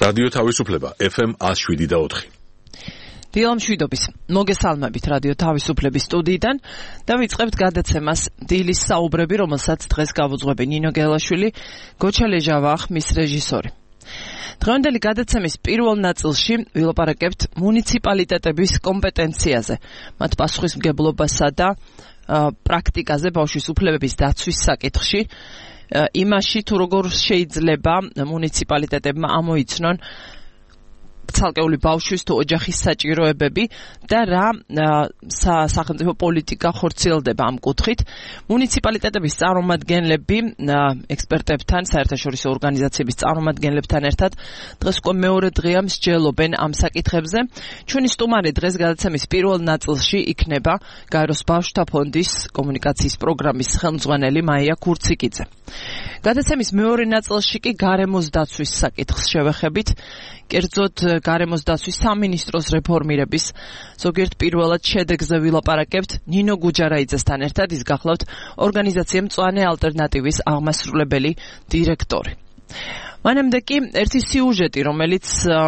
რადიო თავისუფლება FM 107.4. დილამშვიდობის მოგესალმებით რადიო თავისუფლების სტუდიიდან და ვიწყებთ გადაცემას დილის საუბრები, რომელსაც დღეს გავუძღვები ნინო გელაშვილი, გოჩა ლეჟავა ხმის რეჟისორი. დღევანდელი გადაცემის პირველ ნაწილში ვილაპარაკებთ მუნიციპალიტეტების კომპეტენციაზე, მათ პასუხისმგებლობასა და პრაქტიკაზე ბავშვის უფლებების დაცვის საკითხში, იმაში თუ როგორ შეიძლება მუნიციპალიტეტებმა ამოიცნონ ცალკეული ბავშვის თუ ოჯახის საჭიროებები და რა სახელმწიფო პოლიტიკა ხორციელდება ამ კუთხით. მუნიციპალიტეტების წარმომადგენლები ექსპერტებთან, საერთაშორისო ორგანიზაციების წარმომადგენლებთან ერთად დღეს უკვე მეორე დღეა მსჯელობენ ამ საკითხებზე. ჩვენი სტუმარი დღეს გადაცემის პირველ ნაწილში იქნება გაეროს ბავშვთა ფონდის კომუნიკაციის პროგრამის ხელმძღვანელი მაია ქურციკიძე. გადაცემის მეორე ნაწილში კი გარემოს დაცვის საკითხს შევეხებით, კერძოდ გარემოს დაცვის სამინისტროს რეფორმირების ზოგიერთ პირველად შედეგზე ვილაპარაკებთ ნინო გუჯარაიძესთან ერთად, ის გახლავთ ორგანიზაცია მწვანე ალტერნატივის აღმასრულებელი დირექტორი. მანამდე კი ერთი სიუჟეტი, რომელიც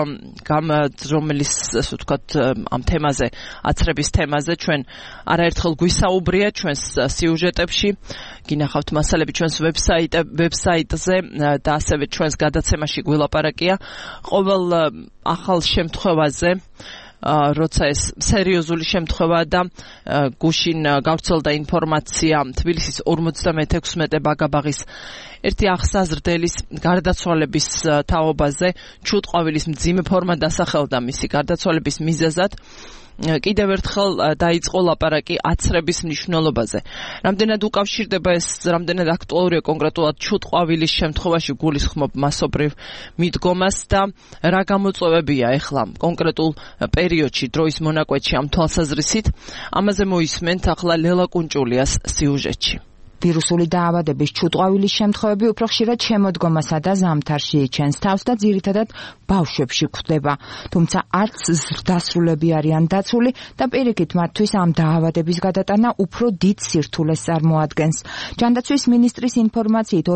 ასე ვთქვათ ამ თემაზე, აცრების თემაზე ჩვენ არაერთხელ გვისაუბრია ჩვენს სიუჟეტებში, გინახავთ მასალები ჩვენს ვებსაიტზე და ასევე ჩვენს გადაცემაში გვილაპარაკია ყოველ ახალ შემთხვევაზე, როცა ეს სერიოზული შემთხვევაა და გუშინ გავრცელდა ინფორმაცია თბილისის 56 ბაგაბაღის ერთი აღსაზრდელის გარდაცვალების თაობაზე, ჩუტყვავილის მძიმე ფორმა დასახელდა მისი გარდაცვალების მიზეზად. კიდევ ერთხელ დაიწყო ლაპარაკი აცრების მნიშვნელობაზე. რამდენად უკავშირდება ეს, რამდენად აქტუალურია კონკრეტულად ჩუტყვავილის შემთხვევაში გულისხმობ მასობრივ მიდგომას და რა გამოწვევებია ახლა კონკრეტულ პერიოდში, დროის მონაკვეთში ამ თვალსაზრისით. ამაზე მოისმენთ ახლა ლელა კუნჭულიას სიუჟეტში. ვირუსული დაავადების ჩუტყვავილის შემთხვევები უფრო ხშირად შემოდგომასა და ზამთარში იჩენს თავს და ძირითადად ბავშვებში გვხვდება. თუმცა არც ზრდასრულები არიან დაცული და პირიქით მათთვის ამ დაავადების გადატანა უფრო დიდ სირთულეს წარმოადგენს. ჯანდაცვის მინისტრის ინფორმაციით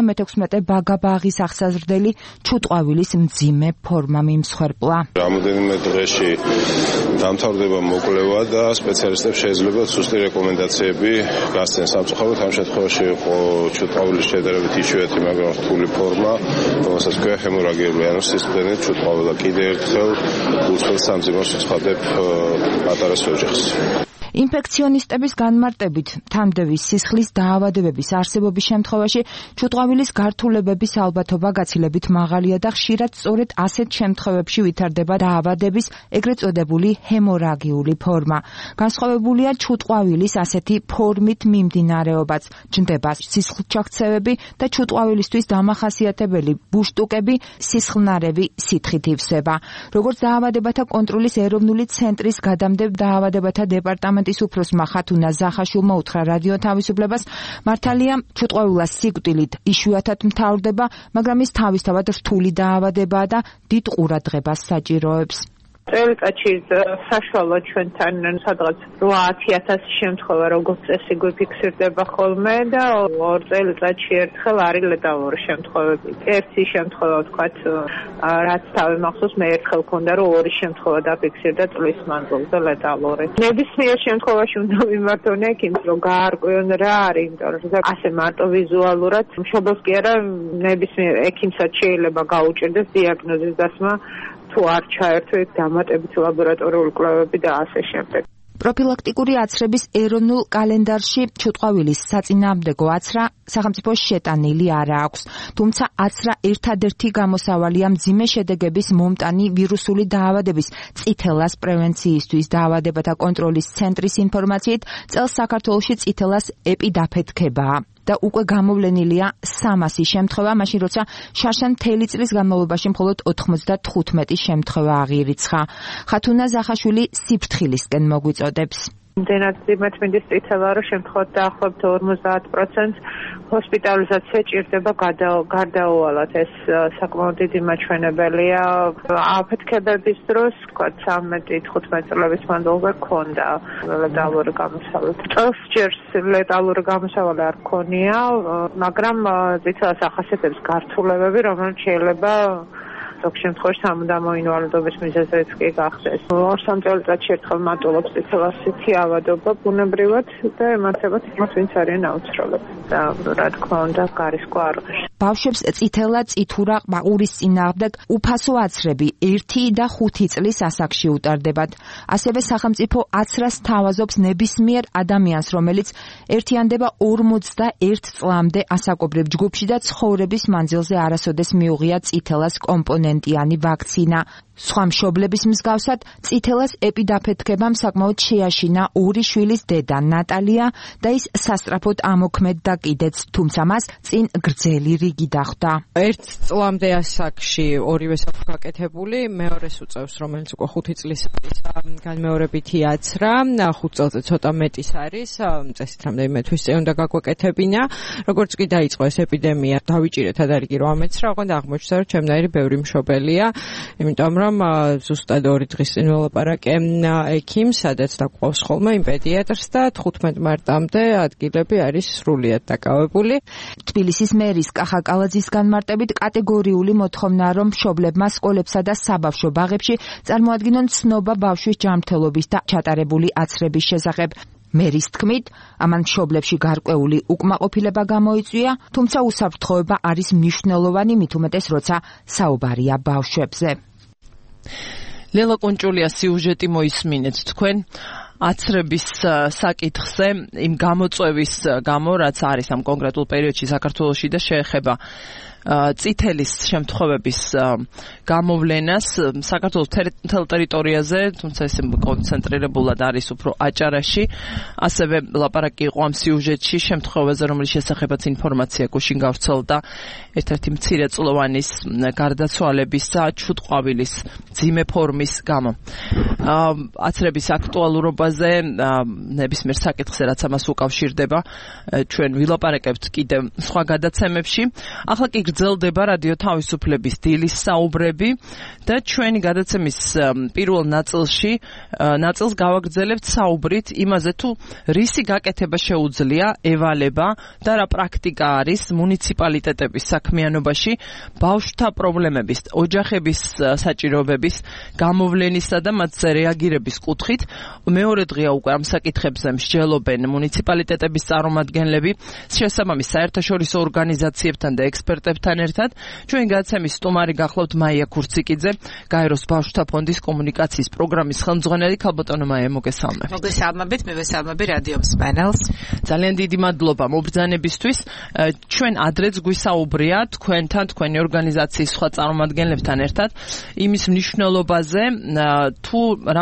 56 ბაგაბაღის აღსაზრდელი ჩუტყვავილის მძიმე ფორმა მიმსხვერპლა. რამოდენიმე დღეში დამთავრდება მოკვლევა და სპეციალისტებს შეიძლება სუსტი რეკომენდაციები გასცენ სამწუხაროდ. ამ შემთხვევაში იყო ჩუტყვავილის შედარებით იშვიათი, მაგრამ რთული ფორმა, რომელსაც ქვია ჰემორაგიული, ანუ სისხლდენით ჩუტყვავილა. კიდევ ერთხელ გულწრფელ სამძიმოს ვცხადებ პატარას ოჯახს. ინფექციონისტების განმარტებით, თანდევის სისხლის დაავადებების არსებობის შემთხვევაში ჩუტყვავილის გართულებების ალბათობა გაცილებით მაღალია და ხშირად სწორედ ასეთ შემთხვევებში ვითარდება დაავადების ეგრეთ წოდებული ჰემორაგიული ფორმა. განსხვავებულია ჩუტყვავილის ასეთი ფორმით მიმდინარეობაც, ჯდება სისხლჩაქცევები და ჩუტყვავილისთვის დამახასიათებელი ბუშტუკები სისხლნარევი სითხით ივსება. როგორც დაავადებათა კონტროლის ეროვნული ცენტრის გადამდებელ დაავადებათა დეპარტამენტის უფროსმა ხათუნა ზახაშვილმა უთხრა რადიო თავისუფლებას, მართალია ჩუტყვავილა სიკვდილით იშვიათად მთავრდება, მაგრამ ის თავისთავად რთული დაავადებაა და დიდ ყურადღებას საჭიროებს. წელიწადში საშუალოდ ჩვენთან სადღაც 8-10,000 შემთხვევა როგორც წესი გვიფიქსირდება ხოლმე და 2 წელიწადში ერთხელ არის ლეტალური შემთხვევები. ერთი შემთხვევა ვთქვათ, რაც თავი მახსოვს, მე ერთხელ მქონდა, რომ 2 შემთხვევა დაფიქსირდა წლის მანძილზე ლეტალური. ნებისმიერ შემთხვევაში უნდა მიმართონ ექიმს, რომ გაარკვიონ რა არის, იმიტომ რომ ასე მარტო ვიზუალურად მშობელს კი არა, ნებისმიერ ექიმსაც შეიძლება გაუჭირდეს დიაგნოზის დასმა, თუ არ ჩაერთო იქ დამატებითი ლაბორატორიული კვლევები და ასე შემდეგ. პროფილაქტიკური აცრების ეროვნულ კალენდარში ჩუტყვავილის საწინააღმდეგო აცრა სახელმწიფოს შეტანილი არ აქვს. თუმცა აცრა ერთადერთი გამოსავალია მძიმე შედეგების მომტანი ვირუსული დაავადების წითელას პრევენციისთვის. დაავადებათა კონტროლის ცენტრის ინფორმაციით, წელს საქართველოში წითელას ეპიდაფეთქებაა. და უკვე გამოვლენილია 300 შემთხვევა, მაშინ როცა შარშან მთელი წლის განმავლობაში მხოლოდ 95 შემთხვევა აღირიცხა. ხათუნა ზახაშვილი სიფრთხილისკენ მოგვიწოდებს. იმდენად ძიმეთმინდის წითელა, რომ შემთხვევით დაახლოებით 50% ჰოსპიტალიზაცია ჭირდება გარდაუვალად. ეს საკმაოდ დიდი მაჩვენებელია. აფეთქებების დროს, ვთქვათ, 13-15 წლების მანძილზე ქონდა ლეტალური გამოსავალი. წელს ჯერ ლეტალური გამოსავალი არ ქონია, მაგრამ წითელას ახასიათებს გართულებები, რომელიც შეიძლება ზოგ შემთხვევაში სამუდამო ინვალიდობის მიზეზიც კი გახდეს. 2-3 წელიწადში ერთხელ მატულობს წითელასითი ავადობა ბუნებრივად და ემართებათ იმას, ვინც არიან აუცილებლად და რა თქმა უნდა გარისკო არ ღირს. ბავშვებს წითელა, წითურა, ყმაყურის წინააღმდეგ უფასო აცრები 1 და 5 წლის ასაკში უტარდებათ. ასევე სახელმწიფო აცრას თავაზობს ნებისმიერ ადამიანს, რომელიც ერთიანდება 41 წლამდე ასაკობრივ ჯგუფში და ცხოვრების მანძილზე არასოდეს მიუღია წითელას კომპონენტიანი ვაქცინა. სხვა მშობლების მსგავსად წითელას ეპიდაფეთქებამ საკმაოდ შეაშინა 2 შვილის დედა ნატალია და ის სასწრაფოდ ამოქმედდა კიდეც, თუმცა მას წინ გრძელი რიგი დახვდა. 1 წლამდე ასაკში ორივე აქვს გაკეთებული, მეორეს უწევს, რომელიც უკვე 5 წლის არის, განმეორებითი აცრა, 5 წელზე ცოტა მეტის არის, წესით რამდენიმე თვის წინ უნდა გაგვეკეთებინა. როგორც კი დაიწყო ეს ეპიდემია, დავიჭირეთ ადარიგი რომ ამეცრა, ოღონდ აღმოჩნდა, რომ ჩემნაირი ბევრი მშობელია, იმიტომ რომ ზუსტად 2 დღის წინ ველაპარაკე ექიმს, სადაც დაგვყავს ხოლმე იმ პედიატრს და 15 მარტამდე ადგილები არის სრულიად დაკავებული. თბილისის მერის კახა კალაძის განმარტებით კატეგორიული მოთხოვნა, რომ მშობლებმა სკოლებსა და საბავშვო ბაღებში წარმოადგინონ ცნობა ბავშვის ჯანმრთელობის და ჩატარებული აცრების შესახებ. მერის თქმით, ამან მშობლებში გარკვეული უკმაყოფილება გამოიწვია, თუმცა უსაფრთხოება არის მნიშვნელოვანი, მით უმეტეს როცა საუბარია ბავშვებზე. ლელა კონჭულია სიუჟეტი მოისმინეთ თქვენ აცრების საკითხზე იმ გამოწვევის გამო, რაც არის ამ კონკრეტულ პერიოდში საქართველოში და შეეხება წითელის შემთხვევების გამოვლენას საქართველოს მთელ ტერიტორიაზე, თუმცა ეს კონცენტრირებულად არის უფრო აჭარაში. ასევე ლაპარაკი იყო ამ სიუჟეტში შემთხვევაზე, რომლის შესახებაც ინფორმაცია გუშინ გავრცელდა ერთ-ერთი მცირეწლოვანის გარდაცვალების და ჩუტყვავილის ძიმე ფორმის გამო. აცრების აქტუალურობაზე ნებისმიერ საკითხზე, რაც ამას უკავშირდება, ჩვენ ვილაპარაკებთ კიდევ სხვა გადაცემებში. ახლა კი გრძელდება რადიო თავისუფლების დილის საუბრები და ჩვენი გადაცემის პირველ ნაწილს გავაგრძელებთ საუბრით იმაზე, თუ რისი გაკეთება შეუძლია ევალება და რა პრაქტიკა არის მუნიციპალიტეტების საქმიანობაში ბავშვთა პრობლემების, ოჯახების საჭიროებების გამოვლენისა და მათზე რეაგირების კუთხით. მეორე დღეა უკვე ამ საკითხებზე მსჯელობენ მუნიციპალიტეტების წარმომადგენლები შესაბამის საერთაშორისო ორგანიზაციებთან და ექსპერტებთან ერთად. ჩვენი გადაცემის სტუმარი გახლავთ მაია ქურციკიძე, გაეროს ბავშვთა ფონდის კომუნიკაციის პროგრამის ხელმძღვანელი. ქალბატონო მაია, მოგესალმებით. მოგესალმებით, მე ვესალმები რადიო მსმენელს. ძალიან დიდი მადლობა მობრძანებისთვის. ჩვენ ადრეც გვისაუბრია თქვენთან, თქვენი ორგანიზაციის სხვა წარმომადგენლებთან ერთად იმის მნიშვნელობაზე, თუ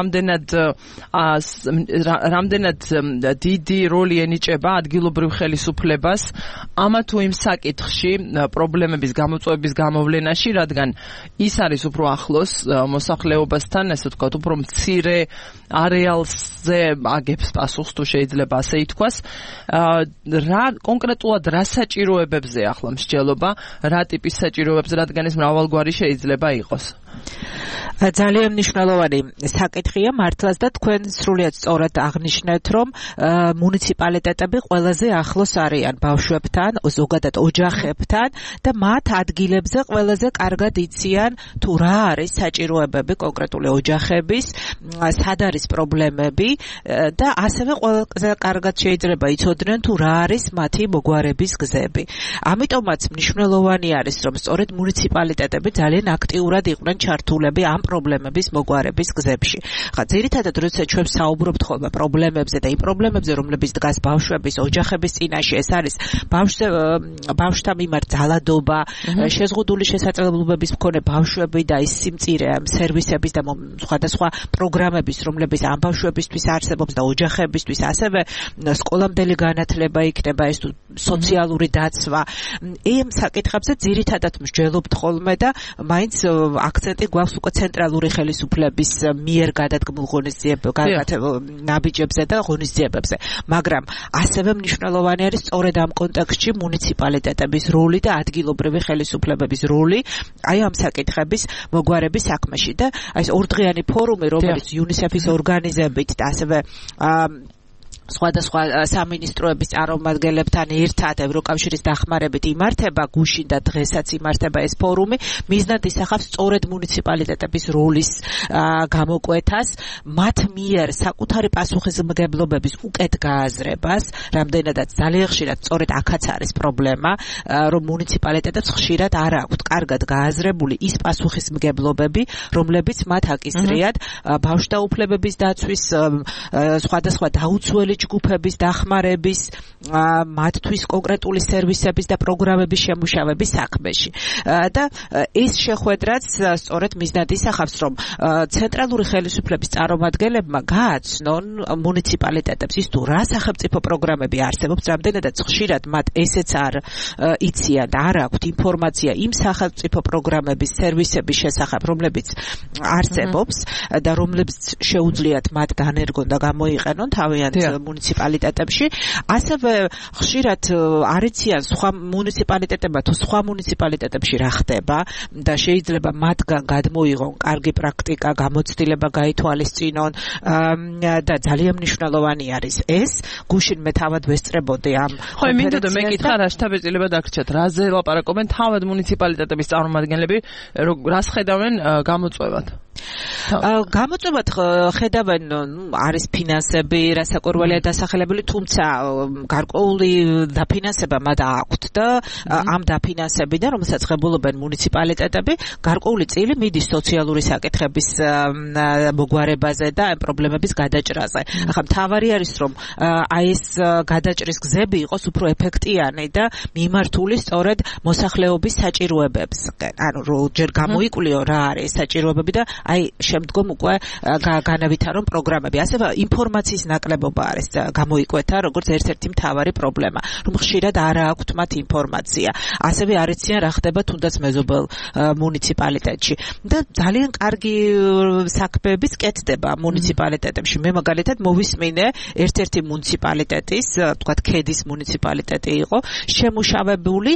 რამდენად დიდი როლი ენიჭება ადგილობრივ ხელისუფლებას ამა თუ იმ საკითხში პრობლემების გამოწვევების გამოვლენაში, რადგან ის არის უფრო ახლოს მოსახლეობასთან, ესე ვთქვათ, უფრო მცირე არეალზე აგებს პასუხს, თუ შეიძლება ასე ითქვას. კონკრეტულად რა საჭიროებებზე ახლა მსჯელობა, რა ტიპის საჭიროებებზე, რადგან ეს მრავალგვარი შეიძლება იყოს? ძალიან მნიშვნელოვანი საკითხია მართლაც და თქვენ სრულიად სწორად აღნიშნეთ, რომ მუნიციპალიტეტები ყველაზე ახლოს არიან ბავშვებთან, ზოგადად ოჯახებთან და მათ ადგილებზე ყველაზე კარგად იციან, თუ რა არის საჭიროებები კონკრეტული ოჯახების, სად არის პრობლემები და ასევე ყველაზე კარგად შეიძლება იცოდნენ, თუ რა არის მათი მოგვარების გზები. ამიტომაც მნიშვნელოვანი არის, რომ სწორედ მუნიციპალიტეტები ძალიან აქტიურად იყვნენ ჩართულები ამ პრობლემების მოგვარების გზებში. ხა ძირითადად როცა ჩვენ საუბრობთ ხოლმე პრობლემებზე და იმ პრობლემებზე, რომლებიც დგას ბავშვების, ოჯახების წინაშე, ეს არის ბავშვთა მიმართ ძალადობა, შეზღუდული შესაძლებლობების მქონე ბავშვები და ის სიმწირე სერვისების და სხვადასხვა პროგრამების, რომლებიც ამ ბავშვებისთვის არსებობს და ოჯახებისთვის, ასევე სკოლამდელი განათლება იქნება, ეს სოციალური დაცვა. იმ საკითხებზე ძირითადად მსჯელობთ ხოლმე და მაინც აქცენტი გვაქვს უკვე ცენტრალური ხელისუფლების მიერ გადადგმულ ნაბიჯებზე და ღონისძიებებზე. მაგრამ ასევე მნიშვნელოვანი არის სწორედ ამ კონტექსტში მუნიციპალიტეტების როლი და ადგილობრივი ხელისუფლებების როლი აი ამ საკითხების მოგვარების საქმეში და აი ეს ორდღიანი ფორუმი, რომელიც UNICEF-ის ორგანიზებით და ასევე სხვადასხვა სამინისტროების წარმომადგენლებთან ერთად ევროკავშირის დახმარებით იმართება გუშინ და დღესაც იმართება ეს ფორუმი, მიზნად ისახავს სწორედ მუნიციპალიტეტების როლის გამოკვეთას, მათ მიერ საკუთარი პასუხისმგებლობების უკეთ გააზრებას, რამდენადაც ძალიან ხშირად სწორედ აქაც არის პრობლემა, რომ მუნიციპალიტეტებს ხშირად არ აქვთ კარგად გააზრებული ის პასუხისმგებლობები, რომლებიც მათ აკისრიათ ბავშვთა უფლებების დაცვის, სხვადასხვა დაუცველი ჯგუფების დახმარების, მათთვის კონკრეტული სერვისების და პროგრამების შემუშავების საქმეში. და ეს შეხვედრაც სწორედ მიზნად ისახავს, რომ ცენტრალური ხელისუფლების წარმომადგენლებმა გააცნონ მუნიციპალიტეტებს ის თუ რა სახელმწიფო პროგრამები არსებობს, რამდენადაც ხშირად მათ ესეც არ იციან და არ აქვთ ინფორმაცია იმ სახელმწიფო პროგრამების, სერვისების შესახებ, რომლებიც არსებობს და რომლებიც შეუძლიათ მათ განერგონ და გამოიყენონ თავიანთ მუნიციპალიტეტებში. ასევე ხშირად არ იციან სხვა მუნიციპალიტეტებმა თუ სხვა მუნიციპალიტეტებში რა ხდება და შეიძლება მათგან გადმოიღონ კარგი პრაქტიკა, გამოცდილება გაითვალისწინონ და ძალიან მნიშვნელოვანი არის ეს. გუშინ მე თავად ვესწრებოდი ამ ხო, მინდოდა მე კითხა რა შთაბეჭდილება დაგრჩათ, რაზე ლაპარაკობენ თავად მუნიციპალიტეტების წარმომადგენლები, რას ხედავენ გამოწვევად? გამოწვევად ხედავენ, არის ფინანსები, რასაკვირველია დასახელებული, თუმცა გარკვეული დაფინანსება მათ აქვთ და ამ დაფინანსებიდან, რომელსაც ღებულობენ მუნიციპალიტეტები, გარკვეული წილი მიდის სოციალური საკითხების მოგვარებაზე და ამ პრობლემების გადაჭრაზე. ახლა მთავარი არის, რომ აი ეს გადაჭრის გზები იყოს უფრო ეფექტიანი და მიმართული სწორედ მოსახლეობის საჭიროებებსკენ. ანუ ჯერ გამოიკვლიო რა არის საჭიროებები და აი შემდგომ უკვე განავითარონ პროგრამები. ასევე ინფორმაციის ნაკლებობა არის გამოიკვეთა, როგორც ერთ-ერთი მთავარი პრობლემა, რომ ხშირად არ აქვთ მათ ინფორმაცია. ასევე არ იციან რა ხდება თუნდაც მეზობელ მუნიციპალიტეტში. და ძალიან კარგი საქმეებიც კეთდება მუნიციპალიტეტებში. მე მაგალითად მოვისმინე ერთ-ერთი მუნიციპალიტეტის, თქვათ ქედის მუნიციპალიტეტი იყო, შემუშავებული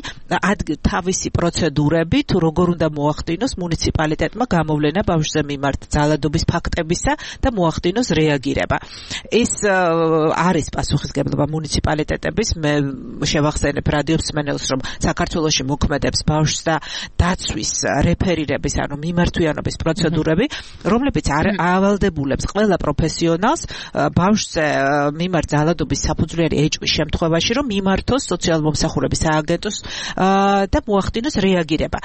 თავისი პროცედურები, თუ როგორ უნდა მოახდინოს მუნიციპალიტეტმა გამოვლენა ბავშვზე მიმართ ძალადობის ფაქტებისა და მოახდინოს რეაგირება. ეს არის პასუხისმგებლობა მუნიციპალიტეტების. მე შევახსენებ რადიომსმენელს, რომ საქართველოში მოქმედებს ბავშვთა დაცვის რეფერირების, ანუ მიმართვიანობის პროცედურები, რომლებიც ავალდებულებს ყველა პროფესიონალს ბავშვზე მიმართ ძალადობის საფუძვლიანი ეჭვის შემთხვევაში, რომ მიმართოს სოციალურ-მომსახურების სააგენტოს და მოახდინოს რეაგირება.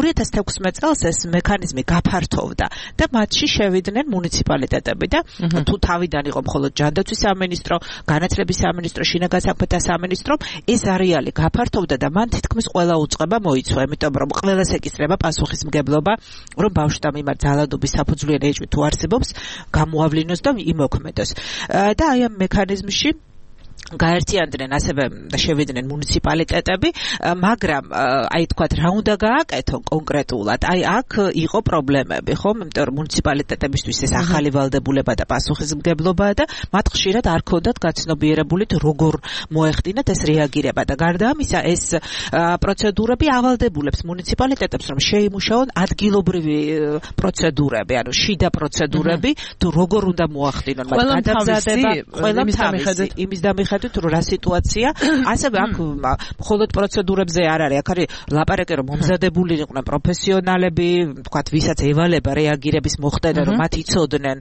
2016 წელს ეს მექანიზმი გაფართოვდა და მათში შევიდნენ მუნიციპალიტეტები და თუ თავიდან იყო მხოლოდ ჯანდაცვის სამინისტრო, განათლების სამინისტრო, შინაგან საქმეთა სამინისტრო, ეს არეალი გაფართოვდა და მან თითქმის ყველა უწყება მოიცვა, იმიტომ რომ ყველას ეკისრება პასუხისმგებლობა, რომ ბავშვთა მიმართ ძალადობის საფუძვლიანი ეჭვი თუ არსებობს, გამოავლინოს და იმოქმედოს. და აი ამ მექანიზმში გაერთიანდნენ ასევე შევიდნენ მუნიციპალიტეტები, მაგრამ აი თქვათ რა უნდა გააკეთონ კონკრეტულად. აი აქ იყო პრობლემები, ხო? იმიტომ რომ მუნიციპალიტეტებისთვის ეს ახალი ვალდებულება და პასუხისმგებლობაა და მათ ხშირად არ ქონდათ გაცნობიერებული როგორ მოეხდინათ ეს რეაგირება და გარდა ამისა ეს პროცედურები ავალდებულებს მუნიციპალიტეტებს, რომ შეიმუშაონ ადგილობრივი პროცედურები, ანუ შიდა პროცედურები, თუ როგორ უნდა მოახდინონ მათ გადამზადება, ყველა თავისი იმის დამიხ თუ რა სიტუაცია, ასევე აქ მხოლოდ პროცედურებზე არ არის, აქ არის ლაპარაკი, რომ მომზადებული იყვნენ პროფესიონალები, თქვათ, ვისაც ევალება რეაგირების მოხდენა, რომ მათ იცოდნენ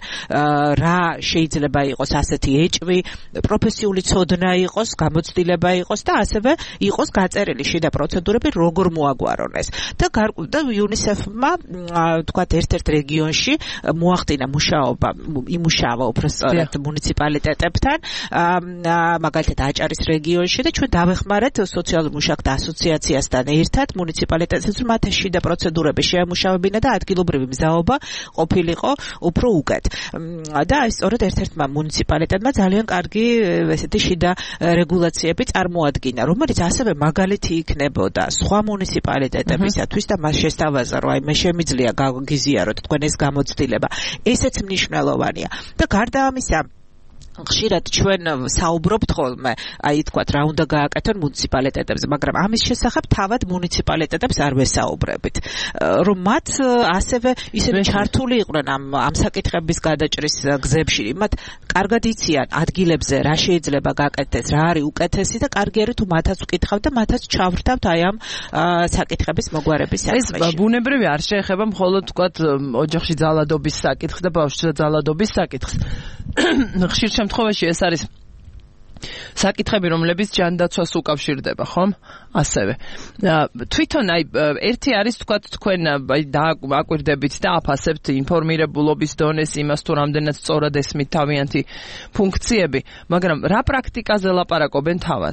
რა შეიძლება იყოს ასეთი ეჭვი, პროფესიული ცოდნა იყოს, გამოცდილება იყოს და ასევე იყოს გაწერილი შიდა პროცედურები, როგორ მოაგვარონ ეს. და UNICEF-მა, თქვათ, ერთ-ერთ რეგიონში მოახდინა მუშაობა, იმუშავა უბრალოდ მუნიციპალიტეტებთან, მაგალითად აჭარის რეგიონში და ჩვენ დავეხმარეთ სოციალურ მუშაკთა ასოციაციასთან ერთად მუნიციპალიტეტებს, რომ მათ შიდა პროცედურები შეამუშავებინა და ადგილობრივი მზაობა ყოფილიყო უფრო უკეთ. და აი სწორედ ერთ-ერთმა მუნიციპალიტეტმა ძალიან კარგი ესეთი შიდა რეგულაციები წარმოადგინა, რომელიც ასევე მაგალითი იქნებოდა სხვა მუნიციპალიტეტებისათვის და მას შესთავაზა, რომ აი მე შემიძლია გიზიაროთ თქვენ ეს გამოცდილება. ესეც მნიშვნელოვანია. და გარდა ამისა ხშირად ჩვენ საუბრობთ ხოლმე, აი თქვათ რა უნდა გააკეთონ მუნიციპალიტეტებზე, მაგრამ ამის შესახებ თავად მუნიციპალიტეტებს არ ვესაუბრებით, რომ მათ ასევე ისინი ჩართული იყვნენ ამ საკითხების გადაჭრის გზებში, მათ კარგად იციან ადგილებზე რა შეიძლება გააკეთდეს, რა არის უკეთესი და კარგი არის თუ მათაც ვკითხავთ და მათაც ჩავრთავთ აი ამ საკითხების მოგვარების საქმეში. ეს ბუნებრივი არ შეეხება მხოლოდ თქვათ ოჯახში ძალადობის საკითხს და ბავშვთა ძალადობის საკითხს. ხშირ შემთხვევაში ეს არის საკითხები, რომლებიც ჯანდაცვას უკავშირდება, ხომ? ასევე. თვითონ აი ერთი არის თქვათ თქვენ აი დააკვირდებით და აფასებთ ინფორმირებულობის დონეს, იმას თუ რამდენად სწორად ესმით თავიანთი ფუნქციები, მაგრამ რა პრაქტიკაზე ლაპარაკობენ თავად?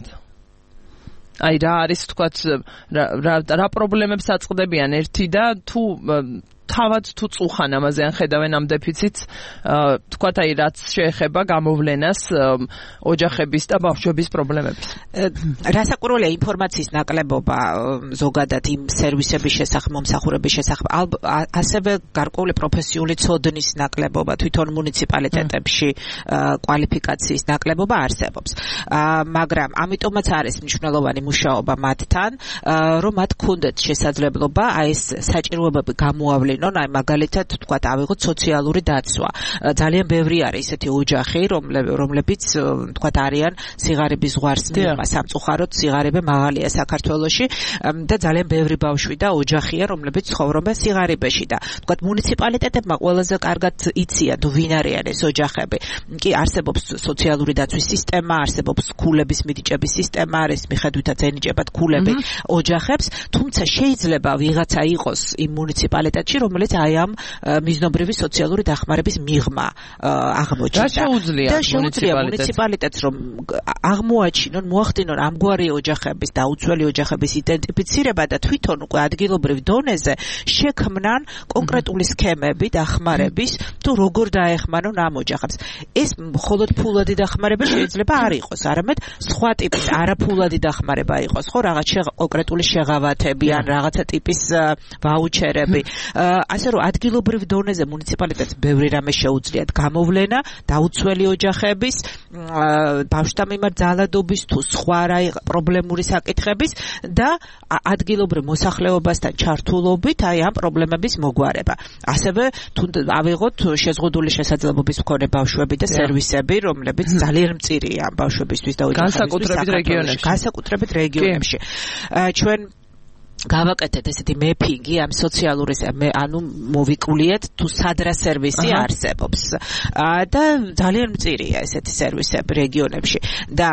აი რა არის თქვათ რა პრობლემებს აწყდებიან ერთი და თუ თავად თუ წუხან ამაზე ან ხედავენ ამ დეფიციტს, თქვათ აი რაც შეეხება გამოვლენას ოჯახების და ბავშვების პრობლემების. რასაკვირველია ინფორმაციის ნაკლებობა ზოგადად იმ სერვისების შესახებ, მომსახურების შესახებ, ასევე გარკვეული პროფესიული ცოდნის ნაკლებობა თვითონ მუნიციპალიტეტებში კვალიფიკაციის ნაკლებობა არსებობს. მაგრამ ამიტომაც არის მნიშვნელოვანი მუშაობა მათთან, რომ მათ ქონდეთ შესაძლებლობა აი ეს საჭიროებები გამოავლინონ, აი მაგალითად თქვათ ავიღოთ სოციალური დაცვა. ძალიან ბევრი არის ესეთი ოჯახი, რომლებიც თქვათ არიან სიღარიბის ზღვარს მიღება, სამწუხაროდ სიღარიბე მაღალია საქართველოში და ძალიან ბევრი ბავშვი და ოჯახია, რომლებიც ცხოვრობენ სიღარიბეში და თქვათ მუნიციპალიტეტებმა ყველაზე კარგად იციან თუ ვინ არიან ეს ოჯახები. კი არსებობს სოციალური დაცვის სისტემა, არსებობს ქულების მიდიჭების სისტემა, არის მიხედვითაც ენიჭებათ ქულები ოჯახებს, თუმცა შეიძლება ვიღაცა იყოს იმ მუნიციპალიტეტში, რომელიც აი ამ მიზნობრივი სოციალური დახმარების მიღმა აღმოჩნდა. და შეუძლია მუნიციპალიტეტს რომ აღმოაჩინონ, მოახდინონ ამგვარი ოჯახების და უცვლელი ოჯახების იდენტიფიცირება და თვითონ უკვე ადგილობრივ დონეზე შექმნან კონკრეტული სქემები დახმარების თუ როგორ დაეხმარონ ამ ოჯახებს. ეს მხოლოდ ფულადი დახმარება შეიძლება არ იყოს, არამედ სხვა ტიპის არაფულადი დახმარება იყოს, ხო, რაღაც კონკრეტული შეღავათები ან რაღაცა ტიპის ვაუჩერები. ასე რომ ადგილობრივ დონეზე მუნიციპალიტეტს ბევრი რამე შეუძლიათ გამოვლენა დაუცველი ოჯახების, ბავშვთა მიმართ ძალადობის თუ სხვა რა პრობლემური საკითხების და ადგილობრივ მოსახლეობასთან ჩართულობით აი ამ პრობლემების მოგვარება. ასევე თუ ავიღოთ შეზღუდული შესაძლებლობის მქონე ბავშვები და სერვისები, რომლებიც ძალიან მწირია ამ ბავშვებისთვის და ოჯახებისთვის, განსაკუთრებით რეგიონებში. ჩვენ გავაკეთეთ ესეთი მეფინგი ამ სოციალური ანუ მოვიკულიეთ თუ სად რა სერვისი არსებობს და ძალიან მწირია ესეთი სერვისები რეგიონებში და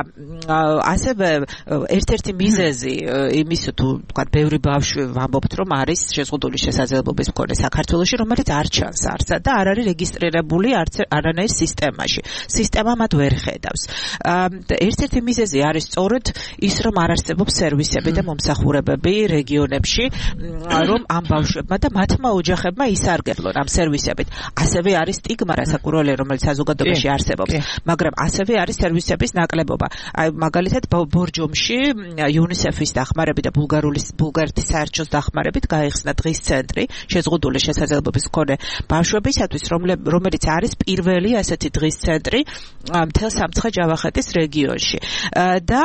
ასევე ერთ-ერთი მიზეზი იმის თუ თქვა ბევრი ბავშვი ვამბობთ რომ არის შეზღუდული შესაძლებლობის მქონე საქართველოში, რომელიც არ ჩანს არსად და არ არის რეგისტრირებული არანაირ სისტემაში. სისტემა მათ ვერ ხედავს. ერთ-ერთი მიზეზი არის სწორედ ის, რომ არ არსებობს სერვისები და მომსახურებები რეგიონებში, რომ ამ ბავშვებმა და მათმა ოჯახებმა ისარგებლონ ამ სერვისებით. ასევე არის სტიგმა, რასაკვირველია, რომელიც საზოგადოებაში არსებობს, მაგრამ ასევე არის სერვისების ნაკლებობა. აი მაგალითად ბორჯომში UNICEF-ის დახმარებით და ბულგარეთის საერთაშორისო დახმარებით გაიხსნა დღის ცენტრი შეზღუდული შესაძლებლობის მქონე ბავშვებისათვის, რომელიც არის პირველი ასეთი დღის ცენტრი მთელ სამცხე-ჯავახეთის რეგიონში. და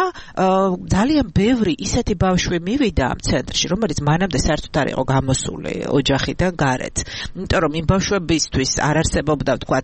ძალიან ბევრი ისეთი ბავშვი მივიდა ამ ცენტრში, რომელიც მანამდე საერთოდ არ იყო გამოსული ოჯახიდან გარეთ. იმიტომ რომ იმ ბავშვებისთვის არ არსებობდა, ვთქვათ,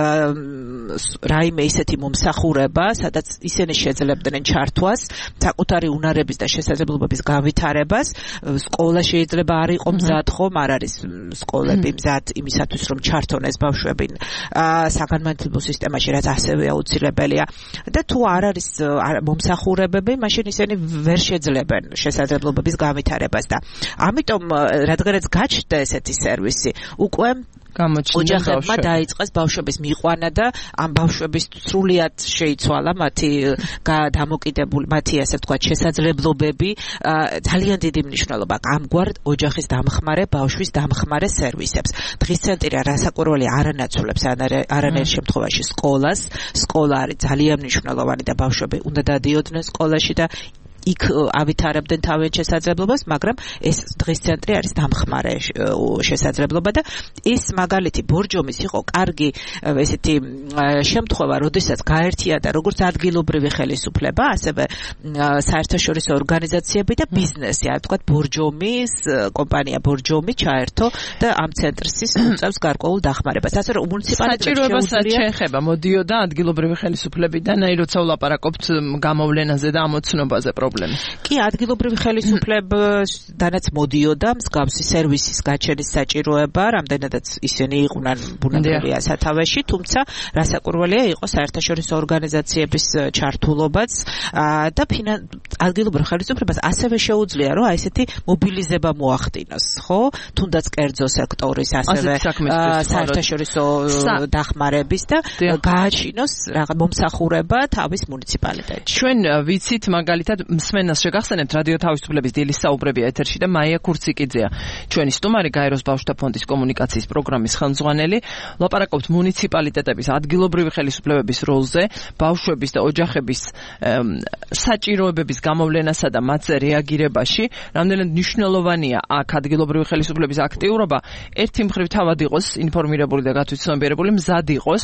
რაიმე ისეთი მომსახურება, სადაც ისინი შეძლებდნენ ჩართვას, საკუთარი უნარების და შესაძლებლობების განვითარებას. სკოლა შეიძლება არ იყო მზად, ხომ, არ არის სკოლები მზად იმისათვის, რომ ჩართონ ეს ბავშვები საგანმანათლებლო სისტემაში, რაც ასევე აუცილებელია. და თუ არ არის მომსახურებები, მაშინ ისინი ვერ შეძლებენ შესაძლებლობების განვითარებას და ამიტომ რადგანაც გაჩნდა ესეთი სერვისი, უკვე ოჯახებმა დაიწყეს ბავშვების მიყვანა და ამ ბავშვების სრულიად შეიცვალა მათი დამოკიდებული, მათი ასე ვთქვათ შესაძლებლობები. ძალიან დიდი მნიშვნელობა ამგვარ ოჯახის დამხმარე, ბავშვის დამხმარე სერვისებს. დღის ცენტრი რასაკვირველია არ ანაცვლებს არანაირ შემთხვევაში სკოლას. სკოლა არის ძალიან მნიშვნელოვანი და ბავშვები უნდა დადიოდნენ სკოლაში და იქ ავითარებდნენ თავიანთ შესაძლებლობას, მაგრამ ეს დღის ცენტრი არის დამხმარე შესაძლებლობა და ის მაგალითი ბორჯომის იყო კარგი ესეთი შემთხვევა, როდესაც გაერთიანდა როგორც ადგილობრივი ხელისუფლება, ასევე საერთაშორისო ორგანიზაციები და ბიზნესი, ასე ვთქვათ, ბორჯომის კომპანია ბორჯომი ჩაერთო და ამ ცენტრს უწევს გარკვეულ დახმარებას. ასე რომ მუნიციპალიტეტს შეეხება, მოდიოდა ადგილობრივი ხელისუფლებიდან, აი როცა ვლაპარაკობთ გამოვლენაზე და ამოცნობაზე პრობლემის. კი, ადგილობრივი ხელისუფლებიდანაც მოდიოდა მსგავსი სერვისის გაჩენის საჭიროება, რამდენადაც ისინი იყვნენ ბუნებრივია სათავეში, თუმცა რასაკვირველია იყო საერთაშორისო ორგანიზაციების ჩართულობაც და ადგილობრივ ხელისუფლებას ასევე შეუძლია, რომ აი ესეთი მობილიზება მოახდინოს, ხო? თუნდაც კერძო სექტორის, ასევე საერთაშორისო დახმარების და გააჩინოს რაღაც მომსახურება თავის მუნიციპალიტეტში. ჩვენ ვიცით მაგალითად მსმენელს შეგახსენებთ რადიო თავისუფლების დილის საუბრები ეთერში და მაია ქურციკიძეა ჩვენი სტუმარი გაეროს ბავშვთა ფონდის კომუნიკაციის პროგრამის ხელმძღვანელი. ლაპარაკობთ მუნიციპალიტეტების ადგილობრივი ხელისუფლებების როლზე, ბავშვების და ოჯახების საჭიროებების გამოვლენასა და მათზე რეაგირებაში. რამდენად მნიშვნელოვანია აქ ადგილობრივი ხელისუფლების აქტიურობა, ერთი მხრივ თავად იყოს ინფორმირებული და გათვითცნობიერებული, მზად იყოს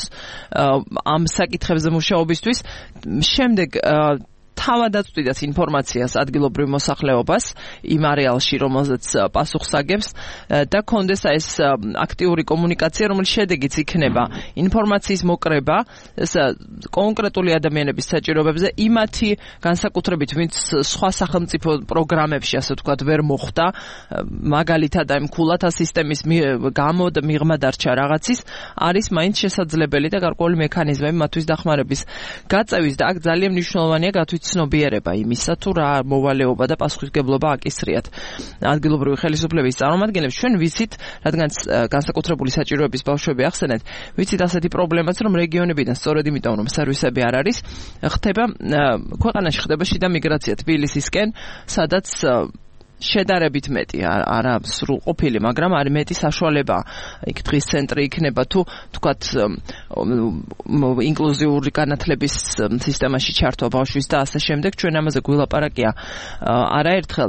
ამ საკითხებზე მუშაობისთვის. შემდეგ თავადაც ვწვდით ინფორმაციას ადგილობრივ მოსახლეობას იმ არეალში, რომელზეც პასუხს აგებს და კონდეს ეს აქტიური კომუნიკაცია, რომელიც შედეგიც იქნება ინფორმაციის მოკრება კონკრეტული ადამიანების საჭიროებებზე, იმათი განსაკუთრებით, ვინც სხვა სახელმწიფო პროგრამებში, ასე ვთქვათ, ვერ მოხვდა, მაგალითად აი მქულათა სისტემის გამო და მიღმა დარჩა რაღაცის, არის მაინც შესაძლებელი და გარკვეული მექანიზმები მათთვის დახმარების გაწევის და აქ ძალიან მნიშვნელოვანია ცნობიერება იმისა, თუ რა მოვალეობა და პასუხისმგებლობა აკისრიათ ადგილობრივი ხელისუფლების წარმომადგენლებს. ჩვენ ვიცით, რადგან განსაკუთრებული საჭიროების ბავშვები ახსენეთ, ვიცით ასეთი პრობლემაც, რომ რეგიონებიდან სწორედ იმიტომ, რომ სერვისები არ არის, ქვეყანაში ხდება შიდა მიგრაცია თბილისისკენ, სადაც შედარებით მეტი, არა სრულყოფილი, მაგრამ არის მეტი საშუალება. იქ დღის ცენტრი იქნება თუ თქვათ ინკლუზიური განათლების სისტემაში ჩართვა ბავშვის და ასე შემდეგ. ჩვენ ამაზე გვილაპარაკია არაერთხელ.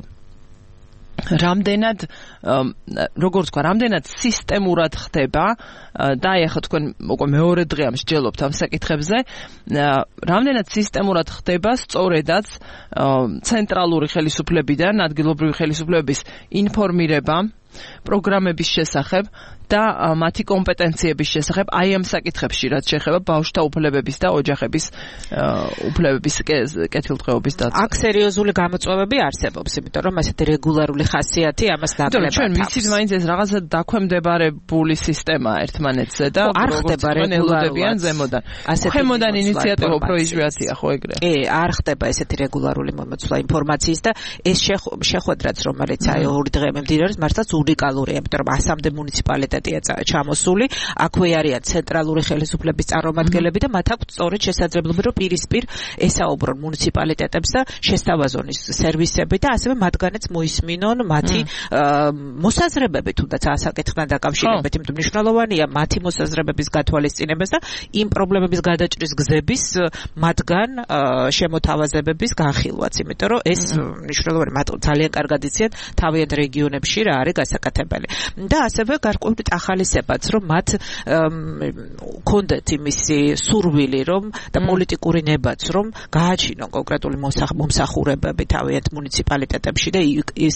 რამდენად სისტემურად ხდება და აი ახლა თქვენ უკვე მეორე დღეა მსჯელობთ ამ საკითხებზე, რამდენად სისტემურად ხდება სწორედაც ცენტრალური ხელისუფლებიდან ადგილობრივი ხელისუფლებების ინფორმირება პროგრამების შესახებ და მათი კომპეტენციების შესახებ აი ამ საკითხებში, რაც შეეხება ბავშვთა უფლებების და ოჯახების უფლებების კეთილდღეობის დაცვას. აქ სერიოზული გამოწვევები არსებობს, იმიტომ რომ ასეთი რეგულარული ხასიათი ამას ნაკლებად. ჩვენ ვიცით, მაინც ეს რაღაცა დაქვემდებარებული სისტემაა ერთმანეთზე და არ ხდება რეგულარულად ზემოდან. ქვემოდან ინიციატივა უფრო იშვიათია, ხო ეგრე? კი, არ ხდება ესეთი რეგულარული მომოცვლა ინფორმაციის და ეს შეხვედრაც, რომელიც აი ორი დღე მიმდინარეობს, მართლაც უნიკალურია, იმიტომ რომ 100-მდე მუნიციპალიტეტია ჩამოსული, აქვე არიან ცენტრალური ხელისუფლების წარმომადგენლები და მათ აქვთ სწორედ შესაძლებლობა, რომ პირისპირ ესაუბრონ მუნიციპალიტეტებს და შესთავაზონ სერვისები და ასევე მათგანაც მოისმინონ მათი მოსაზრებები, თუნდაც ასაკითხთან დაკავშირებით, იმიტომ მნიშვნელოვანია მათი მოსაზრებების გათვალისწინებას და იმ პრობლემების გადაჭრის გზების მათგან შემოთავაზებების განხილვაც, იმიტომ რომ ეს მნიშვნელოვანი, მათ ძალიან კარგად იციან თავიანთ რეგიონებში რა არის გასაკეთებელი. და ასევე გარკვეული ახალისებაც, რომ მათ კონდეთ იმისი სურვილი, რომ და პოლიტიკური ნებაც, რომ გააჩინონ კონკრეტული მომსახურებები თავიანთ მუნიციპალიტეტებში და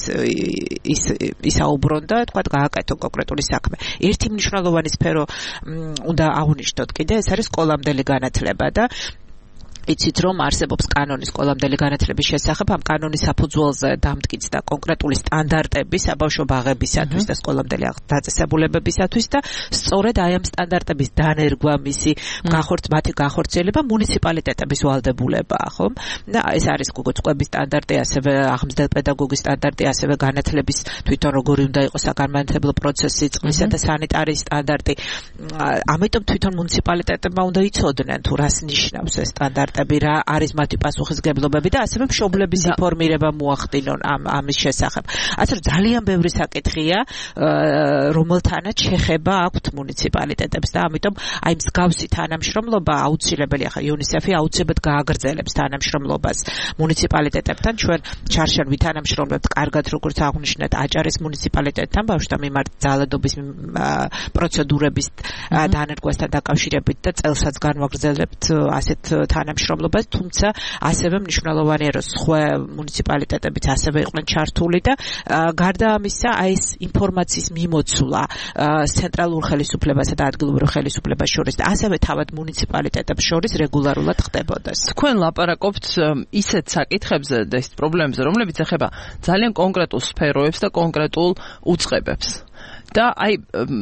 ისაუბრონ და თქვა გააკეთონ კონკრეტული საქმე. ერთი მნიშვნელოვანი სფერო უნდა აღვნიშნოთ კიდე, ეს არის სკოლამდელი განათლება და იცით რომ არსებობს კანონი სკოლამდელი განათლების შესახებ, ამ კანონის საფუძველზე დამტკიცდა კონკრეტული სტანდარტები საბავშვო ბაღებისათვის და სკოლამდელი დაწესებულებებისათვის და სწორედ აი ამ სტანდარტების დანერგვა, მისი მათი განხორციელება მუნიციპალიტეტების ვალდებულებაა, ხო? და ეს არის გოგოწყების სტანდარტი, ასევე აღმზრდელ პედაგოგის სტანდარტი, ასევე განათლების თვითონ როგორი უნდა იყოს საგანმანათლებლო პროცესი, წყლისა და სანიტარიის სტანდარტი. ამიტომ თვითონ მუნიციპალიტეტებმა უნდა იცოდნენ თუ რას ნიშნავს ეს სტანდარტი. მუნიციპალიტეტები რა არის მათი პასუხისგებლობები და ასევე მშობლების ინფორმირება მოახდინონ ამის შესახებ. ასე რომ ძალიან ბევრი საკითხია, რომელთანაც შეხება აქვთ მუნიციპალიტეტებს და ამიტომ აი მსგავსი თანამშრომლობა აუცილებელია. ხა UNICEF-ი აუცილებლად გააგრძელებს თანამშრომლობას მუნიციპალიტეტებთან. ჩვენ ჩარშან ვითანამშრომლებთ კარგად, როგორც აღნიშნეთ, აჭარის მუნიციპალიტეტთან ბავშვთა მიმართ ძალადობის პროცედურების დანერგვასთან დაკავშირებით და წელსაც განვაგრძელებთ ასეთ თანამშრომლობას, თუმცა ასევე მნიშვნელოვანია, რომ სხვა მუნიციპალიტეტებიც ასევე იყვნენ ჩართული და გარდა ამისა, აი ეს ინფორმაციის მიმოცვლა ცენტრალურ ხელისუფლებასა და ადგილობრივ ხელისუფლებას შორის და ასევე თავად მუნიციპალიტეტებს შორის რეგულარულად ხდებოდეს. თქვენ ლაპარაკობთ ისეთ საკითხებზე და ის პრობლემებზე, რომლებიც ეხება ძალიან კონკრეტულ სფეროებს და კონკრეტულ უწყებებს. და აი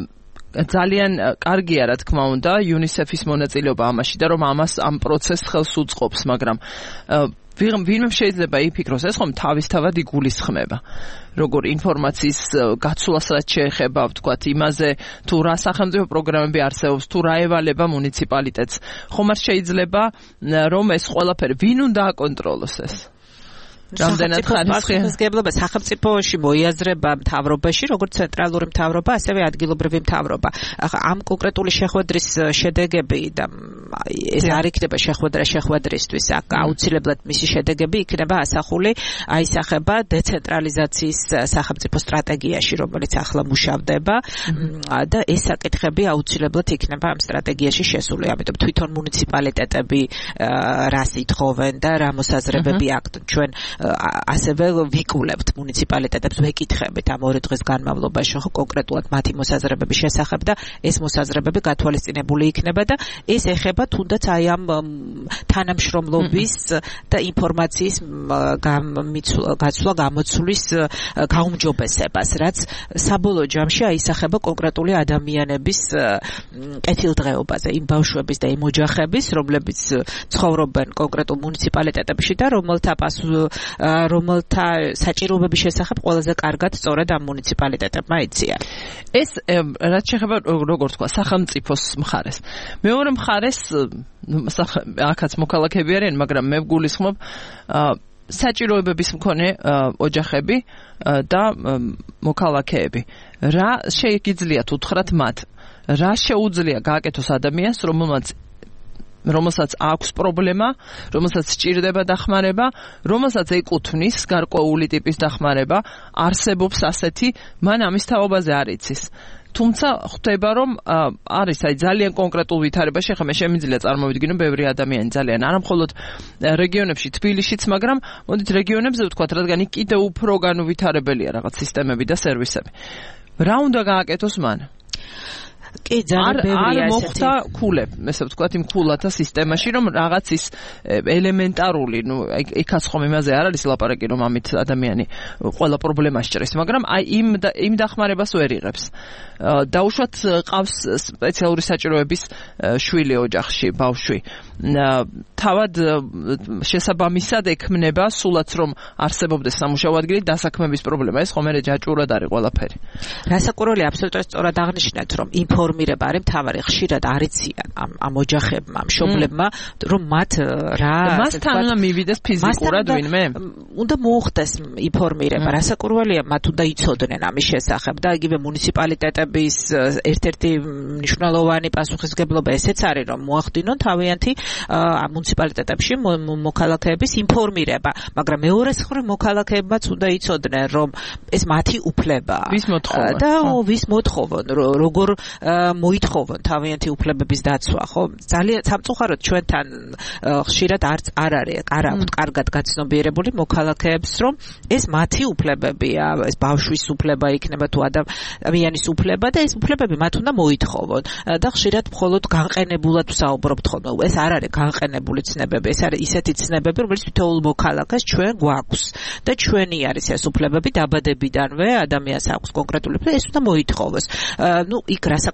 ძალიან კარგია რა თქმა უნდა UNICEF-ის მონაწილეობა ამაში და რომ ამ პროცესს ხელს უწყობს, მაგრამ ვინმე შეიძლება იფიქროს ეს ხომ თავისთავად იგულისხმება. როგორ ინფორმაციის გაცვლასაც შეეხება, ვთქვათ, იმაზე თუ რა სახელმწიფო პროგრამები არსებობს, თუ რა ევალება მუნიციპალიტეტს. ხომ არ შეიძლება რომ ეს ყველაფერი ვინ უნდა აკონტროლოს ეს? რამდენად ხარისხმიანობა სახელმწიფოში მოიაზრება მთავრობაში, როგორც ცენტრალური მთავრობა, ასევე ადგილობრივი მთავრობა. ამ კონკრეტული შეხვედრის შედეგები და ეს არ იქნება შეხვედრისთვის, აუცილებლად მისი შედეგები იქნება ასახული აისახება დეცენტრალიზაციის სახელმწიფო სტრატეგიაში, რომელიც ახლა მუშავდება და ეს საკითხები აუცილებლად იქნება ამ სტრატეგიაში შესული. ამიტომ თვითონ მუნიციპალიტეტები რას ითხოვენ და რა მოსაზრებები აქვთ. ჩვენ ასევე ვიკულებთ მუნიციპალიტეტებს, ვეკითხებით ამ 2 დღის განმავლობაში კონკრეტულად მათი მოსაზრებების შესახებ და ეს მოსაზრებები გათვალისწინებული იქნება და ეს ეხება თუნდაც აი ამ თანამშრომლობის და ინფორმაციის გამოცვლის გაუმჯობესებას, რაც საბოლოო ჯამში აისახება კონკრეტული ადამიანების კეთილდღეობაზე, იმ ბავშვების და იმ ოჯახების, რომლებიც ცხოვრობენ კონკრეტულ მუნიციპალიტეტებში და რომელთა საჭიროებების შესახებ ყველაზე კარგად სწორედ ამ მუნიციპალიტეტებმა იციან. ეს რაც შეეხება როგორ თქვა სახელმწიფოს მხარეს. მეორე მხარეს აქაც მოქალაქეები არიან, მაგრამ მე ვგულისხმობ საჭიროებების მქონე ოჯახები და მოქალაქეები. რა შეგვიძლიათ უთხრათ მათ? რა შეუძლია გააკეთოს ადამიანს, რომელსაც აქვს პრობლემა, რომელსაც სჭირდება დახმარება, რომელსაც ეკუთვნის გარკვეული ტიპის დახმარება, არსებობს ასეთი, მან ამის თაობაზე არ იცის. თუმცა ხვდება რომ არის აი ძალიან კონკრეტულ ვითარებაში, ხა მე შემიძლია წარმოვიდგინო ბევრი ადამიანი ძალიან არა მხოლოდ რეგიონებში, თბილისშიც, მაგრამ მოდით რეგიონებზე ვთქვათ, რადგან იქ კიდევ უფრო განუვითარებელია რაღაც სისტემები და სერვისები. რა უნდა გააკეთოს მან? კი, ძალიან ბევრია ესეთი. არ მოხდა ქულებ, ესე ვთქვათ, იმ ქულათა სისტემაში, რომ რაღაც ის ელემენტარული, იქაც ხომ იმაზე არ არის ლაპარაკი, რომ ამით ადამიანი ყველა პრობლემას ჭრეს, მაგრამ აი იმ დახმარებას ვერ იღებს. დაუშვათ ყავს სპეციალური საჭიროების შვილი ოჯახში, ბავშვი. თავად შესაბამისად ექმნება სულაც რომ არსებობდეს სამუშაო ადგილი დასაქმების პრობლემა. ეს ხომ ჯაჭვურად არის ყველაფერი. რასაკვირველია, აბსოლუტურად სწორად აღნიშნეთ, რომ ინფორმირება არის მთავარი. ხშირად არ იციან ამ ოჯახებმა, მშობლებმა, რომ მათ მასთან უნდა მივიდეს ფიზიკურად ვინმე? უნდა მოუხდეს ინფორმირება. რასაკვირველია, მათ უნდა იცოდნენ ამის შესახებ და იგივე მუნიციპალიტეტების ერთ-ერთი მნიშვნელოვანი პასუხისგებლობა ესეც არის, რომ მოახდინონ თავიანთი მუნიციპალიტეტებში მოქალაქეების ინფორმირება, მაგრამ მეორე მხრივ მოქალაქეებმაც უნდა იცოდნენ, რომ ეს მათი უფლებაა. ვის მოთხოვნა? და ვის მოთხოვონ, როგორ მოითხოვონ თავიანთი უფლებების დაცვა, ხო? ძალიან სამწუხაროდ ჩვენთან ხშირად არ არის კარგად გაცნობიერებული მოქალაქეებს, რომ ეს მათი უფლებებია, ეს ბავშვის უფლება იქნება თუ ადამიანის უფლება და ეს უფლებები მათ უნდა მოითხოვონ და ხშირად მხოლოდ განყენებულად ვსაუბრობთ ხოლმე. ეს არ არის განყენებული ცნებები, ეს არის ისეთი ცნებები, რომელიც თითოეულ მოქალაქეს ჩვენ გვაქვს და ჩვენი არის ეს უფლებები დაბადებიდანვე ადამიანს აქვს კონკრეტული უფლება, ეს უნდა მოითხოვოს. იქ რასაკვირველია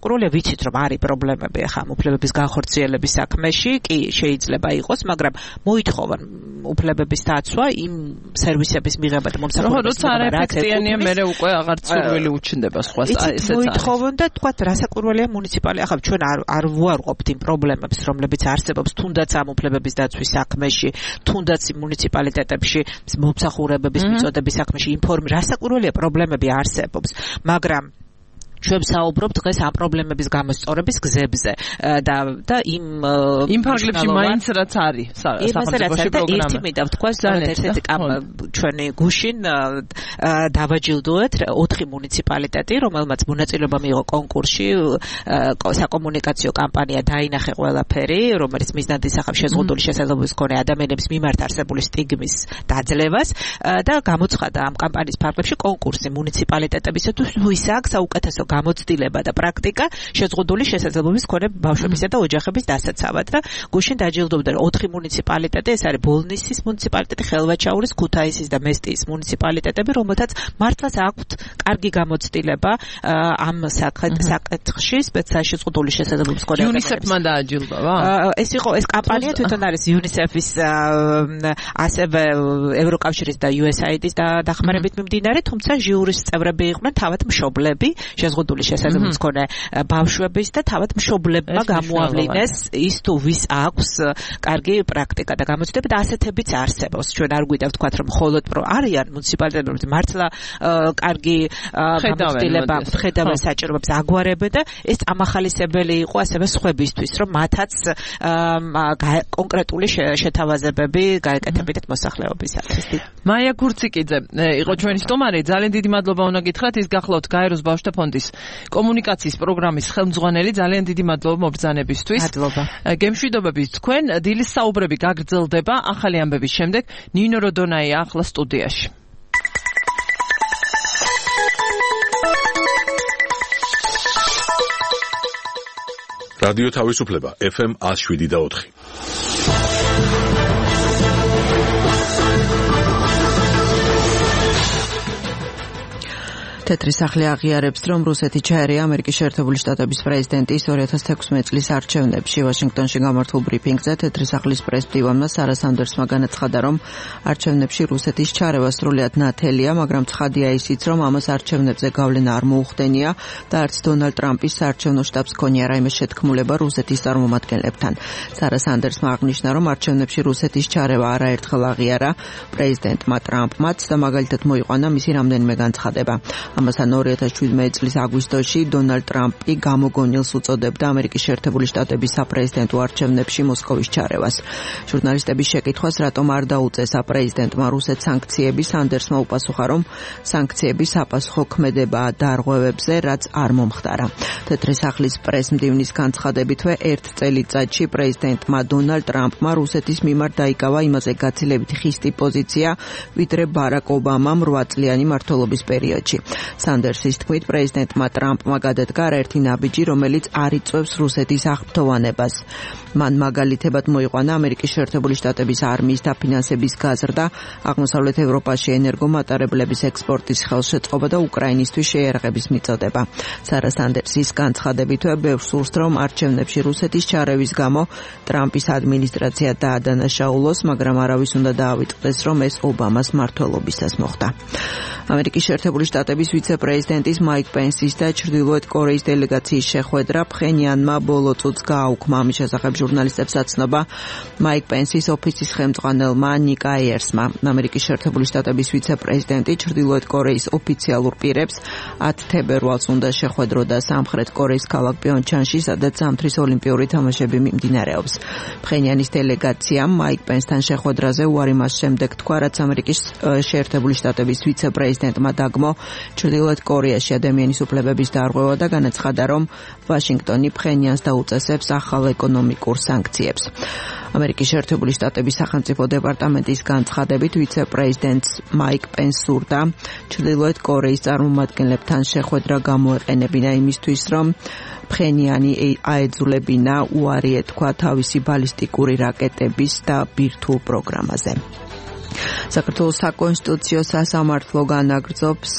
რასაკვირველია ვიცით რომ არის პრობლემები ახლა უფლებების განხორციელების საქმეში კი შეიძლება იყოს მაგრამ მოითხოვან უფლებების დაცვა იმ სერვისების მიღება და მომსახურების როცა არაეფექტიანია მე უკვე აღარ სურვილი უჩნდება სხვას ესეც მოითხოვონ და თქვა რასაკვირველია მუნიციპალი ახლა ჩვენ არ ვუარყოფთ იმ პრობლემებს რომლებიც არსებობს თუნდაც ამ უფლებების დაცვის საქმეში თუნდაც მუნიციპალიტეტებში მომსახურებების მიწოდების საქმეში რასაკვირველია პრობლემები არსებობს მაგრამ ჩვენ საუბრობთ დღეს ამ პრობლემების გამოსწორების გზებზე და იმ ფარგლებში მაინც რაც არის სახელმწიფოში პროგრამა. ერთი მინდა ვთქვა ერთ-ერთი ჩვენი გუშინ დავაჯილდოეთ 4 მუნიციპალიტეტი, რომელმაც მონაწილეობა მიიღო კონკურსში, საკომუნიკაციო კამპანია დაინახე ყველაფერი, რომელიც მიზნად ისახავს შეზღუდული შესაძლებლობის მქონე ადამიანების მიმართ არსებული სტიგმის დაძლევას და გამოცხადა ამ კამპანიის ფარგლებში კონკურსი მუნიციპალიტეტებისათვის, ვის აქვს საუკეთესო გამოცდილება და პრაქტიკა შეზღუდული შესაძლებლობის მქონე ბავშვებისა და ოჯახების დასაცავად და გუშინ დაჯილდოვდა 4 მუნიციპალიტეტი, ეს არის ბოლნისის მუნიციპალიტეტი, ხელვაჩაურის, ქუთაისის და მესტიის მუნიციპალიტეტები, რომელთაც მართლაც აქვთ კარგი გამოცდილება ამ საკითხში, შეზღუდული შესაძლებლობის მქონე UNICEF-მა დააჯილდოვა? ეს კამპანია თვითონ არის UNICEF-ის ასევე ევროკავშირის და USAID-ის დახმარებით მიმდინარე, თუმცა ჟიურის წევრები იყვნენ თავად მშობლები შეზღუდული შესაძლებლობის მქონე ბავშვების და თავად მშობლებმა გამოავლინეს ის თუ ვის აქვს კარგი პრაქტიკა და გამოცდილება და ასეთებიც არსებობს. ჩვენ არ გვიდა ვთქვათ რომ მხოლოდ არიან მუნიციპალიტეტები მართლა კარგი გამოცდილება ხედავენ საჭიროებებს აგვარებენ და ეს წამახალისებელი იყო ასევე სხვებისთვის რომ მათაც კონკრეტული შეთავაზებები გაეკეთებინათ მოსახლეობისათვის. მაია გურციკიძე იყო ჩვენი სტუმარი. ძალიან დიდი მადლობა უნდა გითხრათ ის გახლავთ გაეროს ბავშვთა ფონდის კომუნიკაციის პროგრამის ხელმძღვანელი. ძალიან დიდი მადლობა მობრძანებისთვის. მადლობა. გემშვიდობებით თქვენ. დილის საუბრები გაგრძელდება ახალი ამბების შემდეგ. ნინო როდონაია ახლა სტუდიაში. რადიო თავისუფლება FM 107.4. თეთრი სახლი აღიარებს, რომ რუსეთი ჩაერია ამერიკის შეერთებული შტატების პრეზიდენტის 2016 წლის არჩევნებში. ვაშინგტონში გამართულ ბრიფინგზე თეთრი სახლის პრესმდივანმა სარა სანდერსმა განაცხადა, რომ არჩევნებში რუსეთის ჩარევა სრულიად ნათელია, მაგრამ ცხადია ისიც, რომ ამას არჩევნებზე გავლენა არ მოუხდენია და არც დონალდ ტრამპის საარჩევნო შტაბს ჰქონია რაიმე შეთქმულება რუსეთის წარმომადგენლებთან. სარა სანდერსმა აღნიშნა, რომ არჩევნებში რუსეთის ჩარევა არაერთხელ აღიარა პრეზიდენტმა ტრამპმაც და მაგალითად მოიყვანა მისი რამდენიმე განცხადება. ამასთან 2017 წლის აგვისტოში დონალდ ტრამპი გამოგონილს უწოდებდა ამერიკის შეერთებული შტატების საპრეზიდენტო არჩევნებში მოსკოვის ჩარევას. ჟურნალისტების შეკითხვას, რატომ არ დაუწესა პრეზიდენტმა რუსეთ სანქციები, სანდერსმა უპასუხა, რომ სანქციები საპასუხო ქმედებაა დარღვევებზე, რაც არ მომხდარა. თეთრი სახლის პრესმდივნის განცხადებითვე ერთ წელიწადში პრეზიდენტმა დონალდ ტრამპმა რუსეთის მიმართ დაიკავა იმაზე გაცილებით ხისტი პოზიცია, ვიდრე ბარაკ ობამამ 8 წლიანი მმართველობის პერიოდში. სანდერსის თქმით, პრეზიდენტმა ტრამპმა გადადგა ერთი ნაბიჯი, რომელიც არ იწვევს რუსეთის აღფრთოვანებას. მან მაგალითებად მოიყვანა ამერიკის შეერთებული შტატების არმიის დაფინანსების გაზრდა, აღმოსავლეთ ევროპაში ენერგომატარებლების ექსპორტის ხელშეწყობა და უკრაინისთვის შეიარაღების მიწოდება. სარა სანდერსის განცხადებითვე ბევრს სურს, რომ არჩევნებში რუსეთის ჩარევის გამო ტრამპის ადმინისტრაცია დაადანაშაულოს, მაგრამ არავის უნდა დაავიწყდეს, რომ ეს ობამას მმართველობისას მოხდა. ამერიკის შეერთებული შტატების ვიცე-პრეზიდენტის მაიკ პენსის და ჩრდილოეთ კორეის დელეგაციის შეხვედრა ფხენიანმა ბოლო წუთს გააუქმა. ამის შესახებ ჟურნალისტებს აცნობა მაიკ პენსის ოფისის ხელმძღვანელმა ნიკ აიერსმა. ამერიკის შეერთებული შტატების ვიცე-პრეზიდენტი ჩრდილოეთ კორეის ოფიციალურ პირებს 10 თებერვალს უნდა შეხვედროდა სამხრეთ კორეის ქალაქ პიონჩანში, სადაც ზამთრის ოლიმპიური თამაშები მიმდინარეობს. ფხენიანის დელეგაციამ მაიკ პენსთან შეხვედრაზე უარი მას შემდეგ თქვა, რაც ამერიკის შეერთებული შტატების ვიცე-პრეზიდენტმა დაგმო ჩრდილოეთ კორეაში ადამიანის უფლებების დარღვევა და განაცხადა, რომ ვაშინგტონი ფხენიანს დაუწესებს ახალ ეკონომიკურ სანქციებს. ამერიკის შეერთებული შტატების სახელმწიფო დეპარტამენტის განცხადებით ვიცე-პრეზიდენტს მაიკ პენს სურდა ჩრდილოეთ კორეის წარმომადგენლებთან შეხვედრა გამოეყენებინა იმისთვის, რომ ფხენიანი აეძულებინა უარი ეთქვა თავისი ბალისტიკური რაკეტების და ბირთვულ პროგრამაზე. საქართველოს საკონსტიტუციო სასამართლო განაგრძობს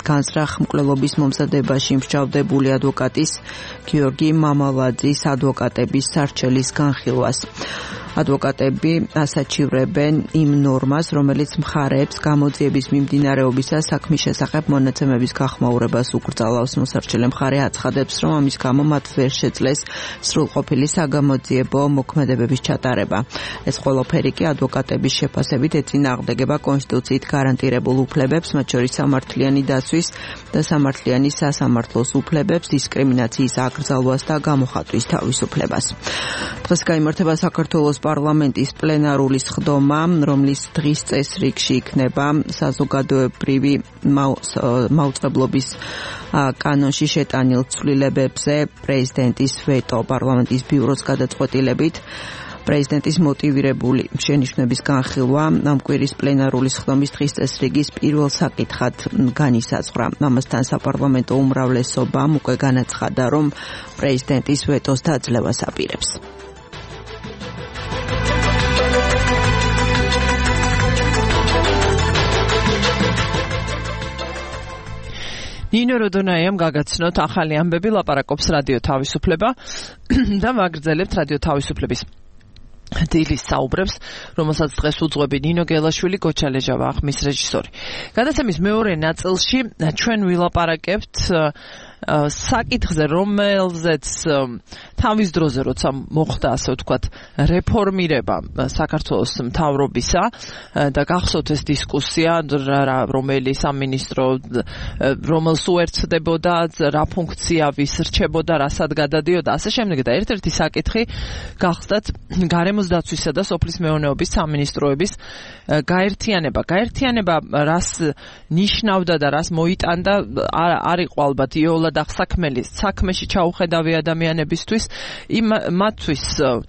განზრახ მკვლელობის მომზადებაში მსჯავრდებული ადვოკატის გიორგი მამალაძის ადვოკატების სარჩელის განხილვას. ადვოკატები ასაჩივრებენ იმ ნორმას, რომელიც მხარეებს გამოძიების მიმდინარეობისას საქმის შესახებ მონაცემების გახმაურებას უკრძალავს. მოსარჩელე მხარე აცხადებს, რომ ამის გამო მათ ვერ შეძლეს სრულყოფილი საგამოძიებო მოქმედებების ჩატარება. ეს ყველაფერი კი ადვოკატების შეფასებით ეწინააღმდეგება კონსტიტუციით გარანტირებულ უფლებებს, მათ შორის სამართლიანი დაცვის და სამართლიანი სასამართლოს უფლებებს, დისკრიმინაციის აკრძალვას და გამოხატვის თავისუფლებას. დღეს გაიმართება საქართველოს პარლამენტის პლენარული სხდომა, რომლის დღის წესრიგში იქნება საზოგადოებრივი მაუწყებლობის კანონში შეტანილ ცვლილებებზე პრეზიდენტის ვეტო. პარლამენტის ბიუროს გადაწყვეტილებით პრეზიდენტის მოტივირებული შენიშვნების განხილვა ამ კვირის პლენარული სხდომის დღის წესრიგის პირველ საკითხად განისაზღვრა. ამასთან საპარლამენტო უმრავლესობამ უკვე განაცხადა, რომ პრეზიდენტის ვეტოს დაძლევას აპირებს. ნინო როდონაიამ გაგაცნოთ ახალი ამბები, ლაპარაკობს რადიო თავისუფლება და ვაგრძელებთ რადიო თავისუფლების დილის საუბრებს, რომელსაც დღეს უძღვები ნინო გელაშვილი, გოჩა ლეჟავა, ხმის რეჟისორი. გადაცემის მეორე ნაწილში ჩვენ ვილაპარაკებთ საკითხზე, რომელზეც თავის დროზე, როცა მოხდა, ასე ვთქვათ, რეფორმირება საქართველოს მთავრობისა და გახსოვთ ეს დისკუსია, რომელი სამინისტრო რომელს უერთდებოდა, რა ფუნქცია ვის რჩებოდა, რასაც გადადიოდა, ასე შემდეგ და ერთ-ერთი საკითხი გახსდათ გარემოს დაცვისა და სოფლის მეურნეობის სამინისტროების გაერთიანება. გაერთიანება რას ნიშნავდა და რას მოიტანდა, არ იყო ალბათ იოლად საქმეში ჩაუხედავი ადამიანებისთვის, მათთვის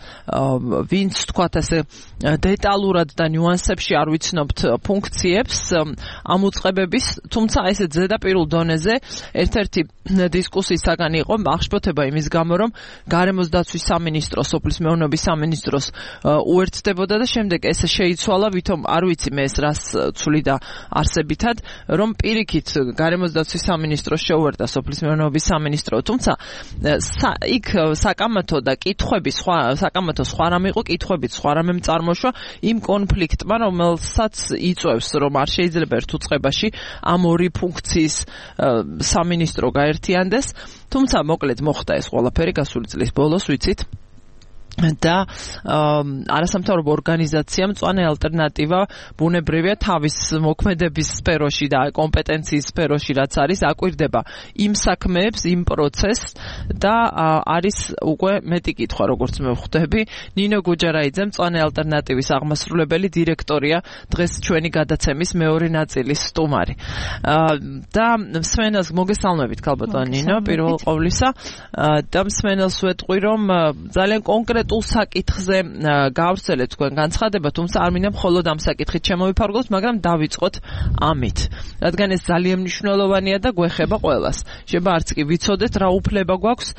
ვინც თქვათ ასე დეტალურად და ნიუანსებში არ ვიცნობთ ფუნქციებს ამ უწყებების, თუმცა ესე ზედაპირულ დონეზე ერთ-ერთი დისკუსიის საგანი იყო აღშფოთება იმის გამო, რომ გარემოს დაცვის სამინისტრო სოფლის მეურნეობის სამინისტროს უერთდებოდა და შემდეგ ეს შეიცვალა, ვითომ არ ვიცი მე ეს რას ცვლიდა არსებითად, რომ პირიქით გარემოს დაცვის სამინისტროს შეუერთდა სოფლის მეურნეობის სამინისტრო, თუმცა იქ საკამათო და კითხვები საკამათო სხვა რამე იყო, კითხვებით სხვა რამე წარმოშვა იმ კონფლიქტმა, რომელსაც იწვევს, რომ არ შეიძლება ერთ უწყებაში ამ ორი ფუნქციის სამინისტრო გაერთიანდეს, თუმცა მოკლედ მოხდა ეს ყველაფერი გასული წლის ბოლოს, ვიცით. და არასამთავრობო ორგანიზაციამ მწვანე ალტერნატივა ბუნებრივია თავის მოქმედების სფეროში და კომპეტენციის სფეროში რაც არის აკვირდება იმ საქმეებს, იმ პროცესს და არის უკვე მეტი კითხვა, როგორც მე ვხვდები. ნინო გუჯარაიძე მწვანე ალტერნატივის აღმასრულებელი დირექტორია, დღეს ჩვენი გადაცემის მეორე ნაწილის სტუმარი. და მსმენელს მოგესალმებით ქალბატონო ნინო, პირველ ყოვლისა და მსმენელს ვეტყვი, რომ ძალიან კონკრეტ საკითხზე გავვრცელეთ თქვენ განცხადება, თუმცა არ მინდა მხოლოდ ამ საკითხით შემოვიფარგლოთ, მაგრამ დავიწყოთ ამით. რადგან ეს ძალიან მნიშვნელოვანია და გვეხება ყველას. შეიძლება არც კი ვიცოდეთ რა უფლება გვაქვს,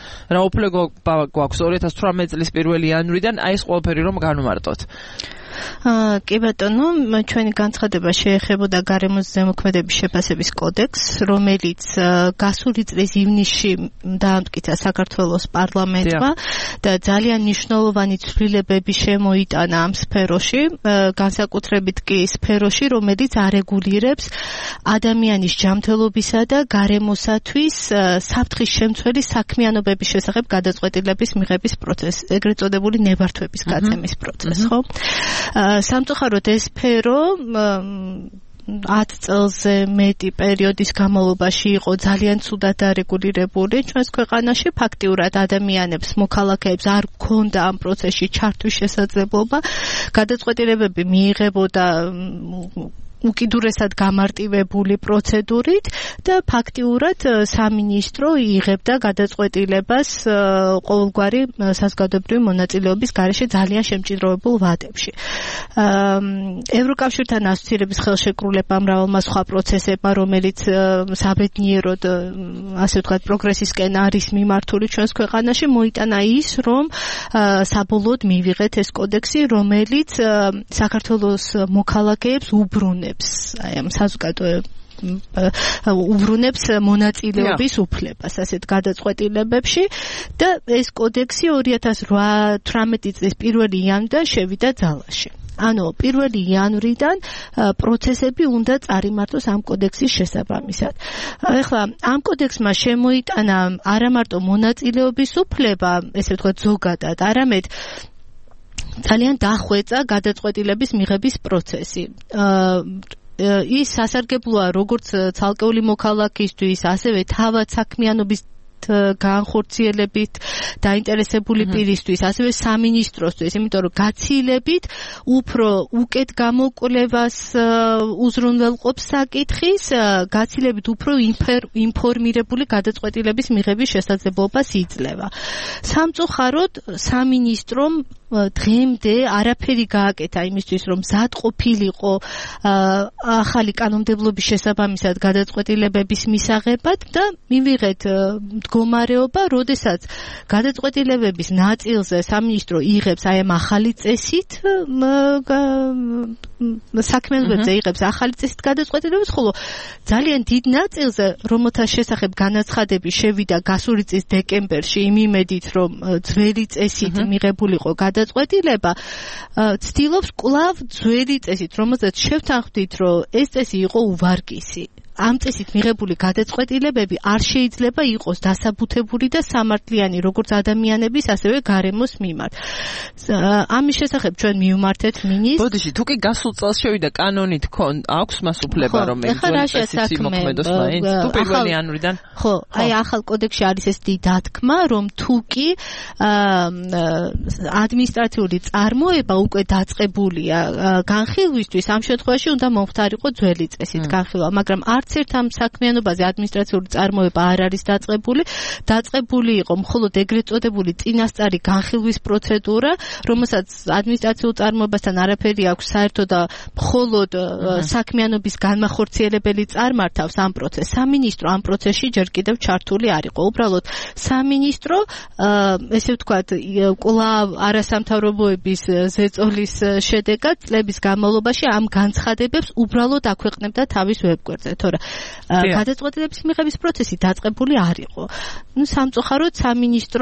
2018 წლის 1 იანვრიდან აი ეს ყველაფერი რომ განვმარტოთ. კი ბატონო, ჩვენი განცხადება შეეხებოდა გარემოს ზემოქმედების შეფასების კოდექსს, რომელიც გასული წლის ივნისში დაამტკიცა საქართველოს პარლამენტმა და ძალიან მნიშვნელოვანი ცვლილებები შემოიტანა ამ სფეროში, განსაკუთრებით კი სფეროში, რომელიც არეგულირებს ადამიანის ჯანმრთელობისა და გარემოსათვის საფრთხის შემცველი საქმიანობების შესახებ გადაწყვეტილების მიღების პროცესს, ეგრეთ წოდებული ნებართვების გაწემის პროცესს, ხო? სამწუხაროდ ეს სფერო 10 წელზე მეტი პერიოდის განმავლობაში იყო ძალიან ცუდად დარეგულირებული ჩვენს ქვეყანაში. ფაქტიურად ადამიანებს, მოქალაქეებს არ ჰქონდა ამ პროცესში ჩართვის შესაძლებლობა. გადაწყვეტილებები მიიღებოდა უკიდურესად გამარტივებული პროცედურით და ფაქტიურად სამინისტრო იღებდა გადაწყვეტილებას ყოველგვარი საზოგადოებრივი მონაწილეობის გარეშე ძალიან შემჭიდროვებულ ვადებში. ევროკავშირთან ასოცირების ხელშეკრულება მრავალმა სხვა პროცესებმა, რომელიც საბედნიეროდ ასე ვთქვათ პროგრესისკენ არის მიმართული ჩვენს ქვეყანაში, მოიტანა ის, რომ საბოლოოდ მივიღეთ ეს კოდექსი, რომელიც საქართველოს მოქალაქეებს უბრუნებს აი ამ საზოგადოებრივ უბრუნებს მონაწილეობის უფლებას ასეთ გადაწყვეტილებებში და ეს კოდექსი 2018 წლის 1 იანვრიდან შევიდა ძალაში. ანუ 1 იანვრიდან პროცესები უნდა წარიმართოს ამ კოდექსის შესაბამისად. ეხლა ამ კოდექსმა შემოიტანა არა მარტო მონაწილეობის უფლება, ესე ვთქვათ ზოგადად, არამედ ძალიან დახვეწა გადაწყვეტილების მიღების პროცესი. ის სასარგებლოა როგორც ცალკეული მოქალაქისთვის, ასევე თავად საქმიანობის განხორციელებით დაინტერესებული პირისთვის, ასევე სამინისტროსთვის, იმიტომ რომ გაცილებით უფრო უკეთ გამოკვლევას უზრუნველყოფს საკითხის, გაცილებით უფრო ინფორმირებული გადაწყვეტილების მიღების შესაძლებლობას იძლევა. სამწუხაროდ სამინისტრომ დღემდე არაფერი გააკეთა იმისთვის, რომ მზად ყოფილიყო ახალი კანონმდებლობის შესაბამისად გადაწყვეტილებების მისაღებად და მივიღეთ მდგომარეობა, როდესაც გადაწყვეტილებების ნაწილზე სამინისტრო იღებს აი ამ ახალი წესით საქმიანობებზე იღებს ახალი წესით გადაწყვეტილებას, ხოლო ძალიან დიდ ნაწილზე, რომელთა შესახებ განაცხადები შევიდა გასული წლის დეკემბერში იმ იმედით, რომ ძველი წესით მიღებულიყო გადაწყვეტილება, ცდილობს კვლავ ძველი წესით, რომელზეც შევთანხმდით, რომ ეს წესი იყო უვარგისი. ამ წესით მიღებული გადაწყვეტილებები არ შეიძლება იყოს დასაბუთებული და სამართლიანი როგორც ადამიანების, ასევე გარემოს მიმართ. ამის შესახებ ჩვენ მივმართეთ მინისტრს. ბოდიში, თუ კი გასულ წელს შევიდა კანონით, აქვს მას უფლება, რომ ძველი წესით იმოქმედოს მაინც? თუ 1 იანვრიდან? ხო, აი ახალ კოდექსში არის ეს დათქმა, რომ თუ კი ადმინისტრაციული წარმოება უკვე დაწყებულია განხილვისთვის, ამ შემთხვევაში უნდა მომხდარიყო ძველი წესით განხილვა, მაგრამ არც ერთ ამ საქმიანობაზე ადმინისტრაციული წარმოება არ არის დაწყებული იყო მხოლოდ ეგრეთ წოდებული წინასწარი განხილვის პროცედურა, რომელსაც ადმინისტრაციულ წარმოებასთან არაფერი აქვს საერთო და მხოლოდ საქმიანობის განმახორციელებელი წარმართავს ამ პროცესს. სამინისტრო ამ პროცესში ჯერ კიდევ ჩართული არ იყო. უბრალოდ სამინისტრო, ესე ვთქვათ, კვლავ არასამთავრობოების ზეწოლის შედეგად წლების განმავლობაში ამ განცხადებებს უბრალოდ აქვეყნებდა თავის ვებგვერდზე, თორე გადაწყვეტილების მიღების პროცესი დაწყებული არ იყო. სამწუხაროდ სამინისტრო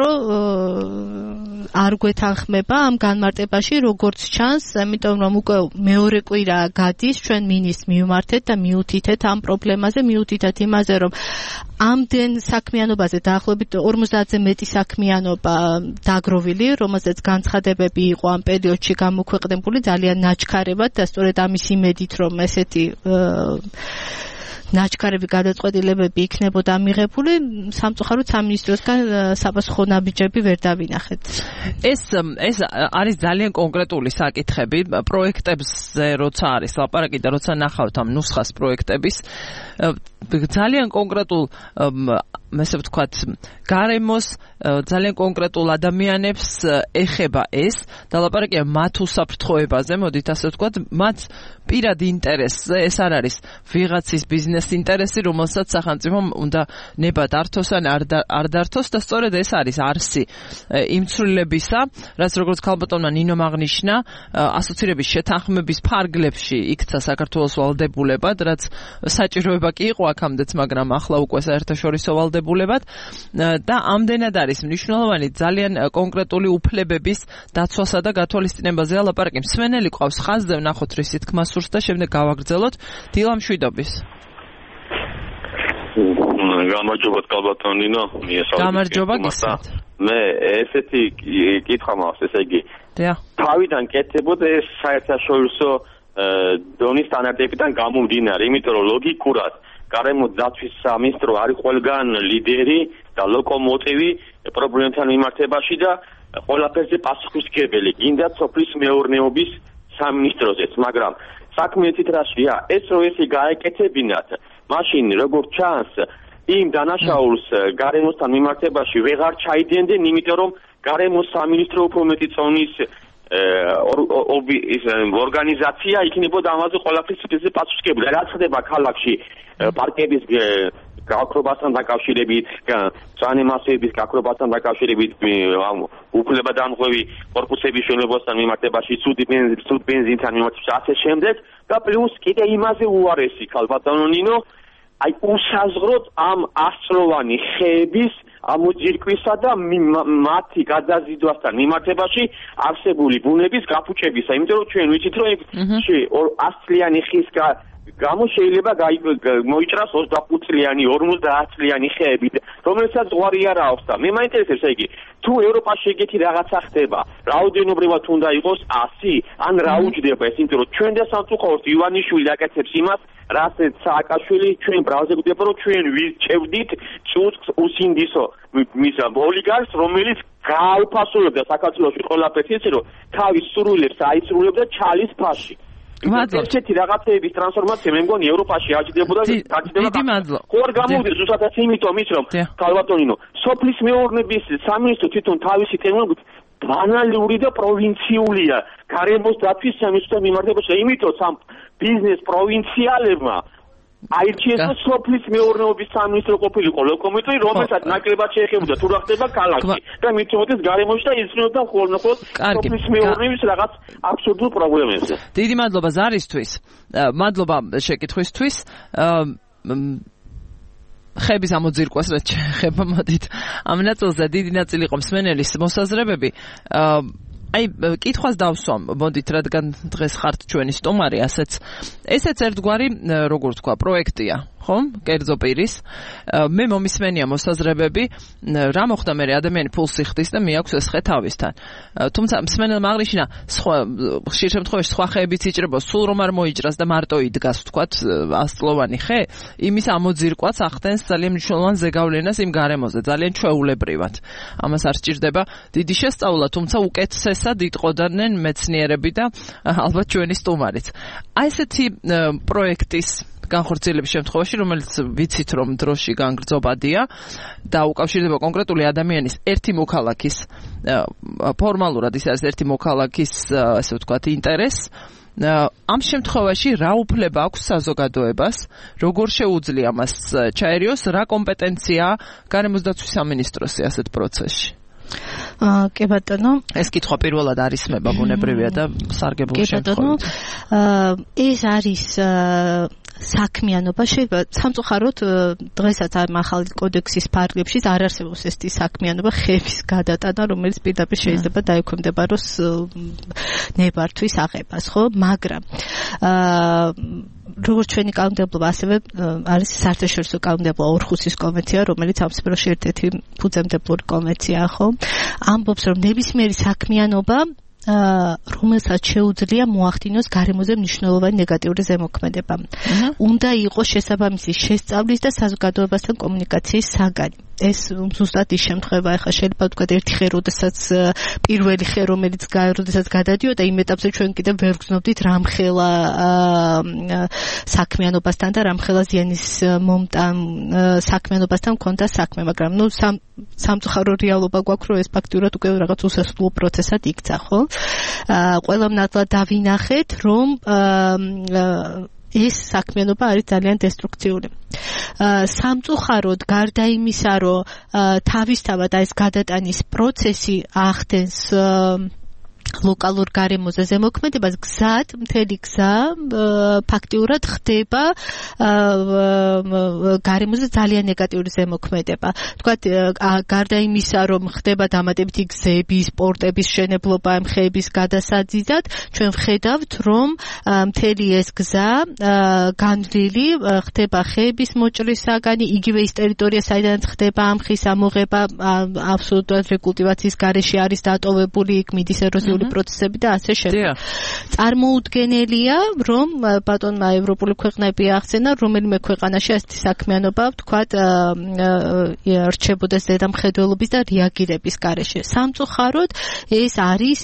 არ გვეთანხმება ამ განმარტებაში, როგორც ჩანს, იმიტომ რომ უკვე მეორე კვირა გადის, ჩვენ მინისტრს მივმართეთ და მიუთითეთ ამ პრობლემაზე, მიუთითეთ იმაზე, რომ ამდენ საქმიანობაზე დაახლოებით 50-ზე მეტი საქმიანობა დაგროვილი, რომელზეც განცხადებები იყო ამ პერიოდში გამოქვეყნებული ძალიან ნაჩქარებად და სწორედ ამის იმედით, რომ ესეთი ნაჩქარები გადაწყვეტილებები იქნებოდა მიღებული, სამწუხაროდ სამინისტროსგან საპასუხო ნაბიჯები ვერ დავინახეთ. ეს არის ძალიან კონკრეტული საკითხები, პროექტებზე როცა არის ლაპარაკი და როცა ნახავთ ამ ნუსხას პროექტების, ძალიან კონკრეტულ ესე ვთქვათ, გარემოს ძალიან კონკრეტულ ადამიანებს ეხება ეს და ლაპარაკია მათ უსაფრთხოებაზე, მოდით ასე ვთქვათ, მათ პირად ინტერესზე, ეს არ არის ვიღაცის ბიზნეს ინტერესი, რომელსაც სახელმწიფომ უნდა ნება დართოს ან არ დართოს და სწორედ ეს არის არსი იმ ცვლილებისა, რაც როგორც ქალბატონმა ნინომ აღნიშნა, ასოცირების შეთანხმების ფარგლებში იქცა საქართველოს ვალდებულებად, რაც საჭიროება კი იყო აქამდეც, მაგრამ ახლა უკვე საერთაშორისო ვალდებულებად და ამდენად არის მნიშვნელოვანი ძალიან კონკრეტული უფლებების დაცვასა და გათვალისწინებაზეა ლაპარაკი. მსმენელი ყავს ხაზზე, ვნახოთ რისი თქმა სურს და შემდეგ გავაგრძელოთ. დილა მშვიდობის. გამარჯობა კალბატონინო, გამარჯობა გისმენთ. მე ესეთი კითხვა მაქვს, ესე იგი. თავიდან კეთებოდ ეს საერთაშორისო დონის სტანდარტებიდან გამომდინარე, იმიტომ რომ ლოგიკურად გარემო დაცვის სამინისტრო არის ყველგან ლიდერი და ლოკომოტივი პრობლემთან მიმართებაში და ყველაფერზე პასუხისმგებელი, გინდათ სოფლის მეურნეობის სამინისტროზეც, მაგრამ საქმე თითრაშია, ეს რო ესე გაეკეთებინათ, მაშინ როგორც ჩანს, იმ დანაშაულს გარემოსთან მიმართებაში ვეღარ ჩაიდენდნენ, იმიტომ რომ გარემოს სამინისტრო უფრო მეტი წონის ორგანიზაცია იქნებოდა ამაზე ყველაფრის პასუხისმგებელი. რაც ხდება ქალაქში პარკების გაქრობასთან დაკავშირებით, მწვანე მასების გაქრობასთან დაკავშირებით, უფლებადამღვევი კორპუსების მშენებლობასთან მიმართებაში, სუდი ბენზინთან მიმართებაში, ასე შემდეგ და პლუს კიდე იმაზე უარესი ქალბატონო ნინო, აი უსაზღროდ ამ ასწლოვანი ხეების ამოძირკვისა და მათი გადაზიდვასთან მიმართებაში არსებული ბუნების გაფუჭებისა, იმიტომ რომ ჩვენ ვიცით რომ 100 წლიანი ხის გამო შეიძლება მოიჭრას 25 წლიანი, 50 წლიანი ხეები, რომელსაც ზღვარი არ აქვს და მე მაინტერესებს იგი, თუ ევროპაში ეგეთი რაღაცა ხდება, რაოდენობრივად უნდა იყოს 100, ან რა უჯდება ეს, იმიტომ რომ ჩვენ და სამწუხაროდ ივანიშვილი აკეთებს იმას, რასაც სააკაშვილი ჩვენ ბრალზე გვდება, რომ ჩვენ ვირჩევდით წუწკს უსინდისო მის ოლიგარქს, რომელიც გაუფასურებდა საქართველოში ყველაფერს, ისე რომ თავის სურვილებს აისრულებდა ჩალის ფაში. ერთ-ერთი რაღაცეების ტრანსფორმაცია მე მგონი ევროპაში აჭდებოდა და ხო არ გამოვიდეს ზუსტად იმიტომ ის რომ ქალბატონინო სოფლის მეურნეობის სამინისტრო თვითონ თავისი ტერმინологიით ბანალური და პროვინციულია გარემოს დაცვის სამინისტროს მიმართებაში იმიტომ სამ ბიზნეს პროვინციალებმა აირჩიეს სოფლის მეურნეობის სამინისტრო ყოფილიყო ლოკომიტრი რომელსაც ნაკლებად შეეხებოდა თუ რა ხდება ქალაქში და მით უმეტეს გარემოში და იზრდებოდა ხოლმე სოფლის მეურნეობის რაღაც აბსურდულ პრობლემებზე. დიდი მადლობა ზარისთვის. მადლობა შეკითხვისთვის. ხების ამოძირკვას რაც ხება მოდით ამ ნაწილზე დიდი ნაწილი იყო მსმენელის მოსაზრებები. აი კითხვას დავსვამ მოდით რადგან დღეს ხართ ჩვენი სტუმარი ასეც ესეც ერთგვარი როგორ თქვა პროექტია ხომ კერძო პირის მე მომისმენია მოსაზრებები რა მოხდა მე ადამიანი ფულს იხდის და მიაქვს ეს ხე თავისთან თუმცა მსმენელმა აღნიშნა ხშირ შემთხვევაში სხვა ხეებიც იჭრებოს სულ რომ არ მოიჭრას და მარტო იდგას ვთქვათ 100 წლოვანი ხე იმის ამოძირკვაც ახდენს ძალიან მნიშვნელოვან ზეგავლენას იმ გარემოზე ძალიან ჩვეულებრივად ამას არ სჭირდება დიდი შესწავლა თუმცა უკეთესად იტყოდნენ მეცნიერები და ალბათ ჩვენი სტუმარიც აი ესეთი პროექტის განხორციელების შემთხვევაში, რომელიც ვიცით რომ დროში განგრძობადია და უკავშირდება კონკრეტული ადამიანის ერთი მოქალაქის ფორმალურად ის არის ერთი მოქალაქის ასე ვთქვათ ინტერესს ამ შემთხვევაში რა უფლება აქვს საზოგადოებას, როგორ შეუძლია მას ჩაერიოს, რა კომპეტენცია გარემოს დაცვის სამინისტროსი ასეთ პროცესში? კი ბატონო, ეს კითხვა პირველად არისმება ბუნებრივია და სარგებლო შემთხვევით. ეს არის საქმიანობა შეიძლება სამწუხაროდ დღესაც ამ ახალი კოდექსის ფარგლებში არ არსებობს ეს საქმიანობა ხეების გადატანა რომელიც პირდაპირ შეიძლება დაექვემდებაროს ნებართვის აღებას ხო მაგრამ როგორც ჩვენი კანონმდებლობა ასევე არის საერთაშორისო კანონმდებლობა ორხუსის კონვენცია რომელიც ამ სფეროში ერთ-ერთი ფუძემდებლური კონვენციაა ხო ამბობს რომ ნებისმიერი საქმიანობა რომელსაც შეუძლია მოახდინოს გარემოზე მნიშვნელოვანი ნეგატიური ზემოქმედება. უნდა იყოს შესაბამისი შესწავლის და საზოგადოებასთან კომუნიკაციის საგანი. ეს ზუსტად ის შემთხვევა ახლა შეიძლება ვთქვათ ერთი ხე როდესაც პირველი ხე რომელიც როდესაც გადადიოდა იმ ეტაპზე ჩვენ კიდევ ვერ გრძნობდით რამხელა საქმიანობასთან და რამხელა ზიანის მომტან საქმიანობასთან მქონდა საქმე მაგრამ ნუ სამწუხარო რეალობა გვაქვს რომ ეს ფაქტურად უკვე რაღაც უსასრულო პროცესად იქცა ხო ყველა ნათლად დავინახეთ რომ ეს საქმიანობა არის ძალიან დესტრუქციული. სამწუხაროდ გარდა იმისა, რომ თავისთავად ეს გადატანის პროცესი ახდენს ლოკალურ გარემოზე ზემოქმედებას გზად მთელი გზა ფაქტიურად ხდება გარემოზე ძალიან ნეგატიური ზემოქმედება. თქვათ გარდა იმისა, რომ ხდება დამატებითი გზების, სპორტების მშენებლობა ამ ხეების გადასაძიდად, ჩვენ ვხედავთ, რომ მთელი ეს გზა განვლილი ხდება ხეების მოჭრის საგანი, იგივე ის ტერიტორია, საიდანაც ხდება ამ ხის ამოღება, აბსოლუტურად რეკულტივაციის გარეშე არის დატოვებული იქ მიდის ეროზიული პროცესები და ასე შემდეგ. წარმოუდგენელია, რომ ბატონმა ევროპული ქვეყნები ახსენა, რომელიმე ქვეყანაში ასეთი საქმიანობა, ვთქვათ, რჩებოდეს ზედამხედველობის და რეაგირების გარეშე. სამწუხაროდ, ეს არის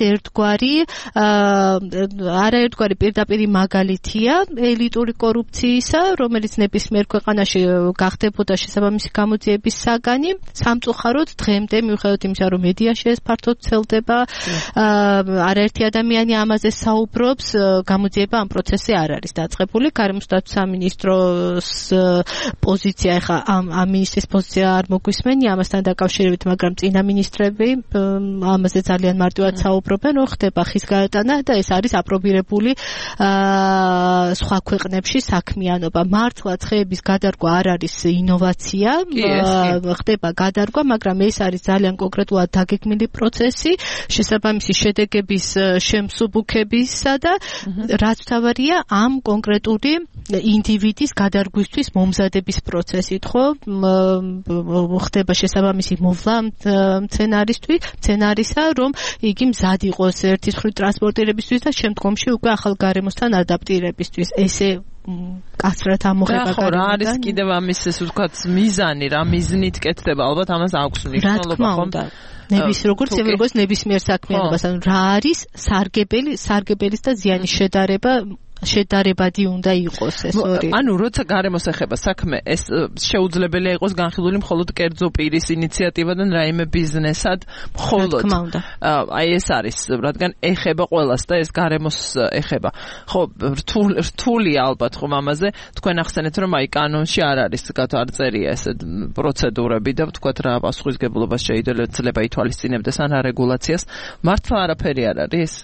არაერთგვარი პირდაპირი მაგალითია ელიტური კორუფციისა, რომელიც ნებისმიერ ქვეყანაში გახდებოდა შესაბამისი გამოძიების საგანი. სამწუხაროდ, დღემდე მიუხედავად იმისა, რომ მედიაში ეს ფართოდ ვრცელდება, არაერთი ადამიანი ამაზე საუბრობს, გამოძიება ამ პროცესზე არ არის დაწყებული. გარემოს დაცვის სამინისტროს პოზიცია ეხა ამ მინისტრის პოზიცია არ მოგვისმენი ამასთან დაკავშირებით, მაგრამ წინა მინისტრები ამაზე ძალიან მარტივად საუბრობენ, რომ ხდება ხის გაეტანა და ეს არის აპრობირებული სხვა ქვეყნებში საქმიანობა. მართლა ცხეების გადარგვა არ არის ინოვაცია, ხდება გადარგვა, მაგრამ ეს არის ძალიან კონკრეტულად დაგეგმილი პროცესი, შესაბამისი შედეგების შემსუბუქებისა და რაც თავარია ამ კონკრეტული ინდივიდის გადარგვისთვის მომზადების პროცესით, ხო? ხდება შესაბამისი მოვლა მცენარისა, რომ იგი მზად იყოს ერთის მხრივ ტრანსპორტირებისთვის და შემდგომში უკვე ახალ გარემოსთან ადაპტირებისთვის. ესე კაცრად ამოღება და რა არის კიდევ ამის ესე ვთქვათ მიზანი, რა მიზნით კეთდება, ალბათ ამას აქვს მნიშვნელობა, ხო? როგორც ნებისმიერ საქმიანობას, ანუ რა არის სარგებელის და ზიანის შედარებადი უნდა იყოს ეს ორი. ანუ როცა გარემოს ეხება საქმე, ეს შეუძლებელია იყოს განხილული მხოლოდ კერძო პირის ინიციატივიდან რაიმე ბიზნესად, მხოლოდ. აი ეს არის, რადგან ეხება ყველას და ეს გარემოს ეხება. ხო, რთულია ალბათ ხომ ამაზე, თქვენ ახსენეთ რომ აი კანონში არ არის, არ წერია ეს პროცედურები და ვთქვათ რა პასუხისგებლობას შეიძლება ითვალისწინებდეს ან რეგულაციას. მართლა არაფერი არ არის?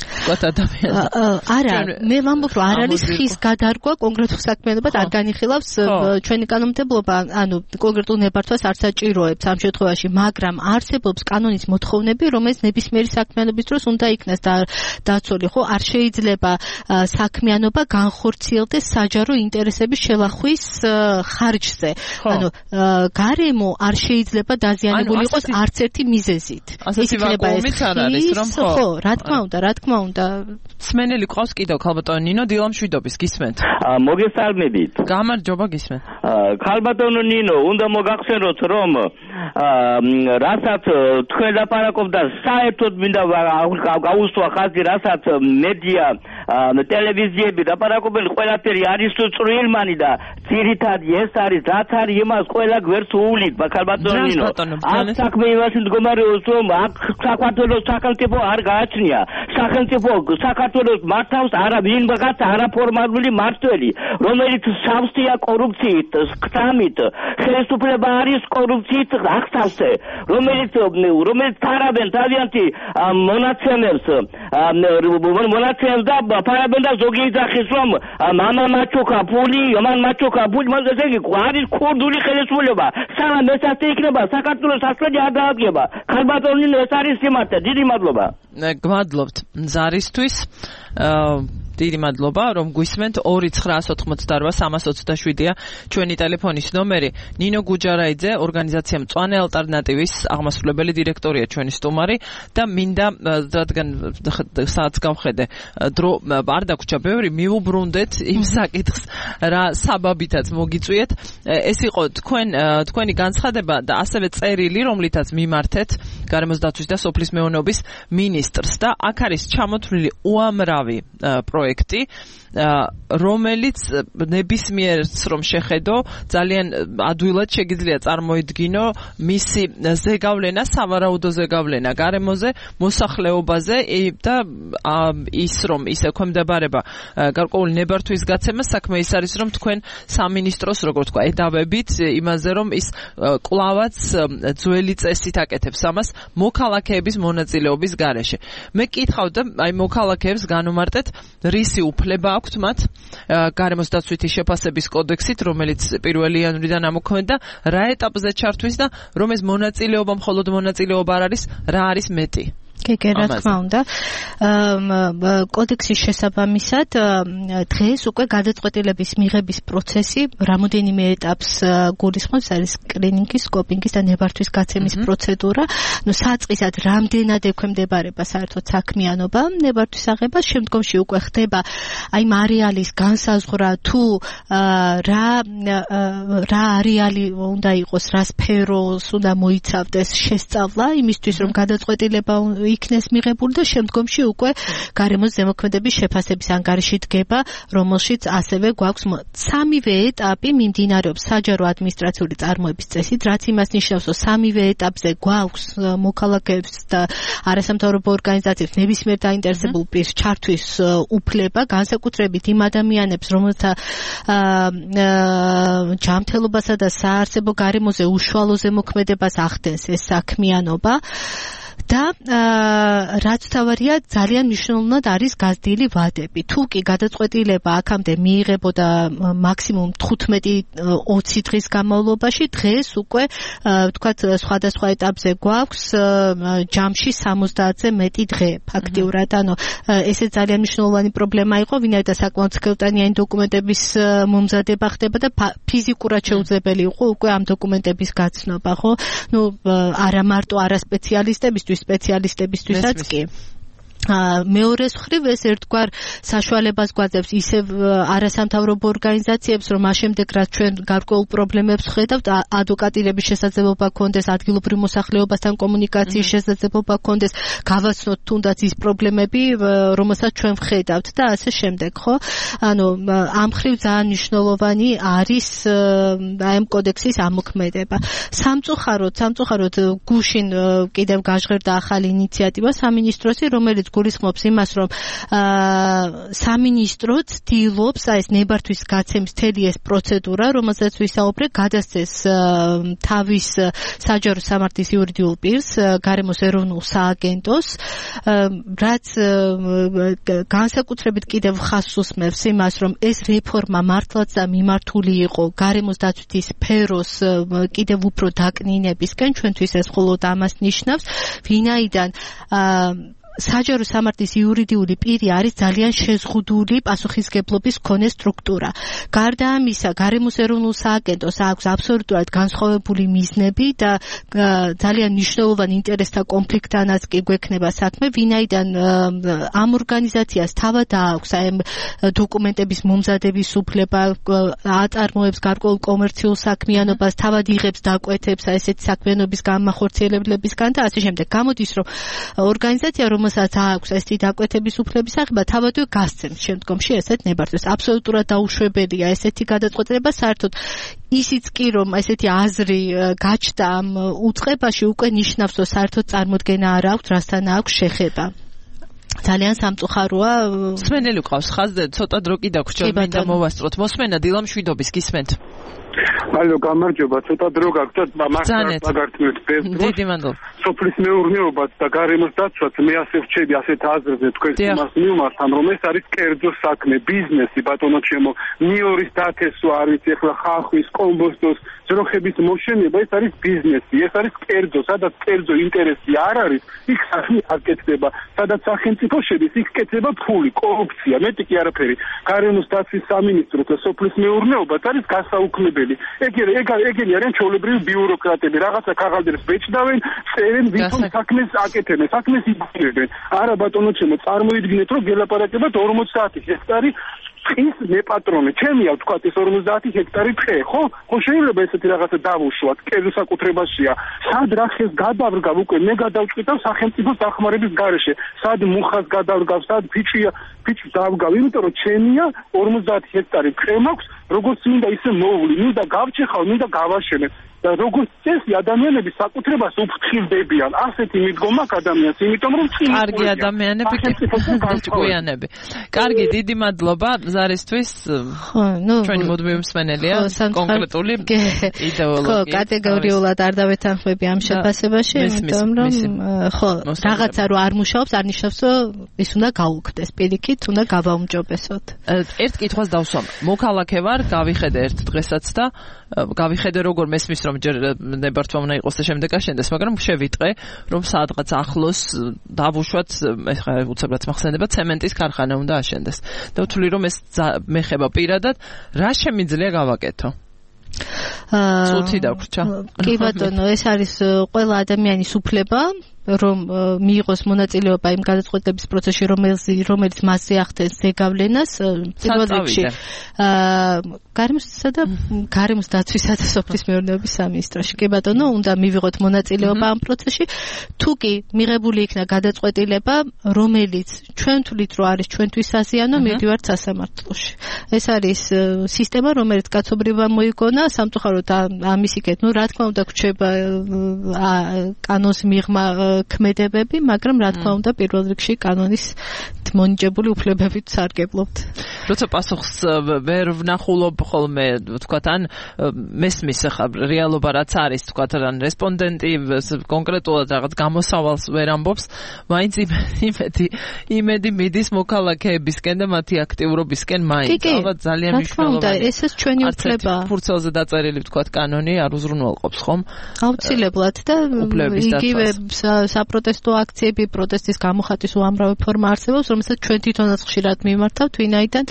არა, მე ვამბობ, რომ არ არის ხის გადარგვა კონკრეტულ საქმიანობად არ განიხილავს ჩვენი კანონმდებლობა, ანუ კონკრეტულ ნებართვას არ საჭიროებს ამ შემთხვევაში, მაგრამ არსებობს კანონის მოთხოვნები, რომელიც ნებისმიერი საქმიანობის დროს უნდა იქნას დაცული, ხო? არ შეიძლება საქმიანობა განხორციელდეს საჯარო ინტერესების შელახვის ხარჯზე. ანუ გარემო არ შეიძლება დაზიანებული იყოს არც ერთი მიზეზით. ის იქნება ეს, ხო, რა თქმა უნდა. სმენელი ყავს კიდევ ქალბატონო ნინო დილამშვიდობის გისმენთ. მოგესალმებით. გამარჯობა გისმენთ. ქალბატონო ნინო, უნდა მოგახსენოთ რომ რასაც თქვენ ლაპარაკობდა საერთოდ მინდა გაუსვა ხაზი, რასაც მედია ტელევიზიები ლაპარაკობენ, ყველაფერი არის წვრილმანი და ძირითადი ეს არის, რაც არის იმას ყველა გვერდს უვლით, ქალბატონო ნინო. აქ საქმე იმაში მდგომარეობს, რომ აქ საქართველოს სახელმწიფო არ გააჩნია. საქართველოს მართავს ვინმაგაც არაფორმალური მმართველი, რომელიც სავსეა კორუფციით, ხსამით, ხელისუფლება არის კორუფციით აღსავსე, რომელიც თარავენ თავიანთი მონაცემებს და ფარაბენ და ზოგი იძახის, რომ მამა მაჩოკა ფული, ამან მაჩოკა ფული, მაგრამ ესე იგი არის ქურდული ხელისუფლება. სანამ ეს ასე იქნება, საქართველოს ასლები არ დაადგება. ქალბატონო ნინო, ეს არის სიმართლე. დიდი მადლობა. გმადლობთ ზარისთვის. დიდი მადლობა რომ გვისმენთ. 2988327-ია ჩვენი ტელეფონის ნომერი. ნინო გუჯარაიძე, ორგანიზაცია მწვანე ალტერნატივის აღმასრულებელი დირექტორია ჩვენი სტუმარი და მინდა რადგან საათს გავხედე დრო არ დაგვრჩა ბევრი, მივუბრუნდეთ იმ საკითხს რა საბაბითაც მოგიწვიეთ. ეს იყო თქვენი განცხადება და ასევე წერილი, რომლითაც მიმართეთ გარემოს დაცვის და სოფლის მეურნეობის მინისტრს და აქ არის ჩამოთვლილი უამრავი პროექტი, რომელიც ნებისმიერს რომ შეხედო ძალიან ადვილად შეგიძლია წარმოიდგინო მისი ზეგავლენა, სავარაუდო ზეგავლენა გარემოზე, მოსახლეობაზე და ის რომ ის ექვემდებარება გარკვეული ნებართვის გაცემა, საქმე ის არის რომ თქვენ სამინისტროს როგორ თქვა ედავებით იმაზე რომ ის კლავაც ძველი წესით აკეთებს ამას მოქალაქეების მონაწილეობის გარეშე. მე კითხავდა აი მოქალაქეებს განუმარტეთ რისი უფლება აქვთ მათ გარემოს დაცვითი შეფასების კოდექსით, რომელიც 1 იანვრიდან ამოქმედა, რა ეტაპზე ჩართვის და რომ ეს მონაწილეობა მხოლოდ მონაწილეობა არ არის, რა არის მეტი. რა თქმა უნდა, კოდექსის შესაბამისად დღეს უკვე გადაწყვეტილების მიღების პროცესი რამოდენიმე ეტაპს გულისხმობს, არის სკრინინგი, სკოპინგის და ნებართვის გაცემის პროცედურა. საწყისად რამდენად ექვემდებარება საერთოდ საქმიანობა ნებართვის აღებას, შემდგომში უკვე ხდება აი არეალის განსაზღვრა, თუ რა არეალი უნდა იყოს, რა სფეროს უნდა მოიცავდეს შესწავლა, იმისთვის რომ გადაწყვეტილება იქნეს მიღებული და შემდგომში უკვე გარემოს ზემოქმედების შეფასების ანგარიში დგება, რომელშიც ასევე გვაქვს სამივე ეტაპი მიმდინარეობს საჯარო ადმინისტრაციული წარმოების წესით, რაც იმას ნიშნავს, რომ სამივე ეტაპზე გვაქვს მოქალაქეებს და არასამთავრობო ორგანიზაციებს ნებისმიერ დაინტერესებულ პირს ჩართვის უფლება, განსაკუთრებით იმ ადამიანებს, რომელთა ჯანმრთელობასა და საარსებო გარემოზე უშუალო ზემოქმედებას ახდენს ეს საქმიანობა. და რაც თავარია ძალიან მნიშვნელოვნად არის გაზრდილი ვადები. თუ კი გადაწყვეტილება აქამდე მიიღებოდა მაქსიმუმ 15-20 დღის განმავლობაში, დღეს უკვე ვთქვათ სხვადასხვა ეტაპზე გვაქვს ჯამში 70-ზე მეტი დღე ფაქტიურად. ანუ ესე ძალიან მნიშვნელოვანი პრობლემა იყო, ვინაიდან საკმაოდ სქელტანიანი დოკუმენტების მომზადება ხდება და ფიზიკურად შეუძლებელი იყო უკვე ამ დოკუმენტების გაცნობა, ხო? ნუ არა მარტო არასპეციალისტებისთვის, სპეციალისტებისთვისაც კი. მეორეს მხრივ ეს ერთგვარ საშუალებას გვაძლევს ისევ არასამთავრობო ორგანიზაციებს, რომ ამ შემდეგ რაც ჩვენ გარკვეულ პრობლემებს ხედავთ, ადვოკატირების შესაძლებლობა გქონდეს, ადგილობრივ მოსახლეობასთან კომუნიკაციის შესაძლებლობა გქონდეს, გავაცნოთ თუნდაც ის პრობლემები, რომელსაც ჩვენ ვხედავთ და ასე შემდეგ, ხო? ანუ ამ მხრივ ძალიან მნიშვნელოვანი არის აი ამ კოდექსის ამოქმედება. სამწუხაროდ გუშინ კიდევ გაჟღერდა ახალი ინიციატივა სამინისტროსი, რომელიც გულისხმობს იმას, რომ სამინისტრო ცდილობს ეს ნებართვის გაცემის მთელი ეს პროცედურა, რომელსაც ვისაუბრე, გადასცეს თავის საჯარო სამართლის იურიდიულ პირს, გარემოს ეროვნულ სააგენტოს, რაც განსაკუთრებით კიდევ ხაზს უსმევს იმას, რომ ეს რეფორმა მართლაც და მიმართული იყო გარემოს დაცვის სფეროს კიდევ უფრო დაკნინებისკენ, ჩვენთვის ეს მხოლოდ ამას ნიშნავს, ვინაიდან საჯარო სამართლის იურიდიული პირი არის ძალიან შეზღუდული პასუხისგებლობის მქონე სტრუქტურა. გარდა ამისა, გარემოს ეროვნულ სააგენტოს აქვს აბსოლუტურად განსხვავებული მიზნები და ძალიან მნიშვნელოვანი ინტერესთა კონფლიქტანაც კი გვექნება საქმე, ვინაიდან ამ ორგანიზაციას თავად აქვს აი დოკუმენტების მომზადების უფლება, აწარმოებს გარკვეულ კომერციულ საქმიანობას, თავად იღებს დაკვეთებს ესეთი საქმიანობის განმახორციელებლებისგან და ასე შემდეგ. გამოდის, რომ ორგანიზაცია რომელსაც აქვს ესეთი დაკვეთების უფლების აღება, თავადვე გასცემს შემდგომში ესეთ ნებართვას. აბსოლუტურად დაუშვებელია ესეთი გადაწყვეტილება, საერთოდ ისიც კი რომ ესეთი აზრი გაჩნდა ამ უწყებაში, უკვე ნიშნავს, რომ საერთოდ წარმოდგენა არ აქვს, რასთან აქვს შეხება. ძალიან სამწუხაროა. მსმენელი ყავს ხაზზე, ცოტა დრო კი დაგვრჩა, მინდა მოვასწროთ. მოსმენა დილამ შვიდობის გისმენთ. ალო, გამარჯობა, ცოტა დრო გაგვცეთ, მართლა გაგართმევთ ბევრ დროს. დიდი მადლობა. სოფლის მეურნეობაც და გარემოს დაცვაც მე ასე ვჩები ასეთ აზრზე თქვენ იმას მივმართავ, რომ ეს არის კერძო საქმე, ბიზნესი, ბატონო ჩემო, ნიორის დათესვა არის ეხლა ხახვის, კომბოსტოს, ძროხების მოშენება, ეს არის ბიზნესი, ეს არის კერძო, სადაც კერძო ინტერესი არ არის, იქ საქმე არ კეთდება, სადაც სახელმწიფო შედის, იქ კეთდება ფული, კორუფცია, მეტი კი არაფერი. გარემოს დაცვის სამინისტრო და სოფლის მეურნეობაც არის გასაუქმებელი. ეგენი არიან ჩვეულებრივი ბიუროკრატები, რაღაცა ქაღალდებს ბეჭდავენ, წერენ, ვითომ საქმეს აკეთებენ, საქმეს იბრძვიან. არა ბატონო ჩემო, წარმოიდგინეთ, რომ გელაპარაკებათ 40 ჰექტარი ტყის მეპატრონე. ჩემია თქვა ეს 50 ჰექტარი ტყე, ხო? ხო შეიძლება ესეთი რაღაცა დავუშვათ, კერძო საკუთრებაშია. სად რახეს გადავრგავ უკვე მე გადავჭყიდავ სახელმწიფოს დახმარების გარეშე. სად მუხას გადავრგავ, სად ფიჭს დავგავ, იმიტომ რომ ჩემია 50 ჰექტარი ტყე მაქვს, როგორც მინდა ისე მოვლი, მინდა გავჩეხავ, მინდა გავაშენებ. და როგორც წესი ადამიანები საკუთრებას უფრთხილდებიან. ასეთი მიდგომა აქვს ადამიანს, იმიტომ რომ კარგი ადამიანები ჭკვიანები. კარგი, დიდი მადლობა ზარისთვის. ჩვენი მუდმივი მსმენელია კონკრეტული იდეოლოგია. ხო, კატეგორიულად არ დავეთანხმები ამ შეფასებაში, იმიტომ რომ ხო, რაღაცა რო არ მუშაობს, არ ნიშნავს, რომ ის უნდა გაუქმდეს, პირიქით უნდა გავაუმჯობესოთ. ერთ კითხვას დავსვამ. მოქალაქე ვარ, გავიხედე ერთ დღესაც და გავიხედე როგორ მესმის რომ ჯერ ნებართვა უნდა იყოს და შემდეგ აშენდეს, მაგრამ შევიტყე რომ სადღაც ახლოს დავუშვათ, ეხლა უცებრად მახსენდება ცემენტის ქარხანა უნდა აშენდეს. და ვთვლი რომ ეს მეხება პირადად, რა შემიძლია გავაკეთო? წუთი დაგვრჩა. კი ბატონო, ეს არის ყველა ადამიანის უფლება რომ მიიღოს მონაწილეობა იმ გადაწყვეტილების პროცესში, რომელიც მასზე ახდენს ზეგავლენას, პირველ რიგში გარემოს დაცვისა და სოფლის მეურნეობის სამინისტროში. კი ბატონო, უნდა მივიღოთ მონაწილეობა ამ პროცესში. თუ კი მიღებული იქნა გადაწყვეტილება, რომელიც ჩვენ თვლით, რომ არის ჩვენთვის საზიანო, მივდივართ სასამართლოში. ეს არის სისტემა, რომელიც კაცობრიობა მოიგონა, სამწუხაროდ ამის იქეთ, რა თქმა უნდა, გვჩება კანონის მიღმა ქმედებები, მაგრამ რა თქმა უნდა, პირველ რიგში კანონის მონიჭებული უფლებებით სარგებლობთ. როცა პასუხს ვერ ვნახულობ ხოლმე, ვთქვათ, ან მესმის ახლა რეალობა რაც არის, ვთქვათ, ან რესპონდენტი კონკრეტულად რაღაც გამოსავალს ვერ ამბობს, მაინც იმედი მიდის მოქალაქეებისკენ და მათი აქტიურობისკენ მაინც. ალბათ ძალიან მნიშვნელოვანია. ესეც ჩვენი უფლებაა. ფურცელზე დაწერილი, ვთქვათ, კანონი არ უზრუნველყოფს, ხომ? აუცილებლად და იგივე საპროტესტო აქციები, პროტესტის გამოხატვის უამრავი ფორმა არსებობს, რომელსაც ჩვენ თვითონაც ხშირად მიმართავთ, ვინაიდან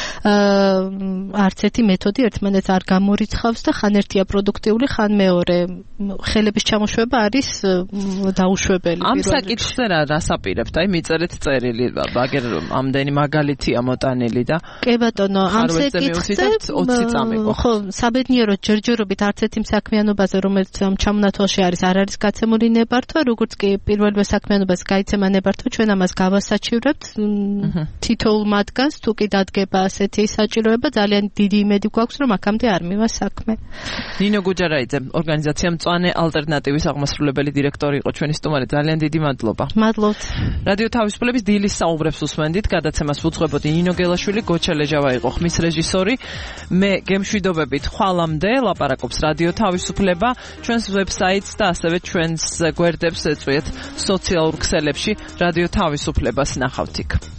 არც ერთი მეთოდი ერთმანეთს არ გამორიცხავს და ხან ერთია პროდუქტიული, ხან მეორე. ხელების ჩამოშვება არის დაუშვებელი. ამ საკითხზე რას აპირებთ? აი მიწერეთ წერილი, აგერ ამდენი მაგალითია მოტანილი და კი ბატონო, ამ საკითხზე 20 წამი ხო, საბედნიეროდ ჯერჯერობით არც ერთი საქმიანობაზე, რომელიც ამ ჩამონათვალში არის, არ არის გაცემული ნებართვა, როგორც კი პირველივე საქმიანობას გაიცემა ნებართვა, ჩვენ ამას გავასაჩივრებთ თითოეულ მათგანს, თუ კი დადგება ასეთი საჭიროება, ძალიან დიდი იმედი გვაქვს, რომ აქამდე არ მივა საქმე. ნინო გუჯარაიძე, ორგანიზაცია მწვანე ალტერნატივის აღმასრულებელი დირექტორი იყო ჩვენი სტუმარი. ძალიან დიდი მადლობა. მადლობთ. რადიო თავისუფლების დილის საუბრებს უსმენდით, გადაცემას უძღვებოდი ნინო გელაშვილი, გოჩა ლეჟავა იყო ხმის რეჟისორი. მე გემშვიდობებით ხვალამდე ლაპარაკობს რადიო თავისუფლება, ჩვენს ვებსაიტს და ასევე ჩვენს გვერდებს ეწვიეთ სოციალურ ქსელებში. რადიო თავისუფლებას ნახავთ იქ.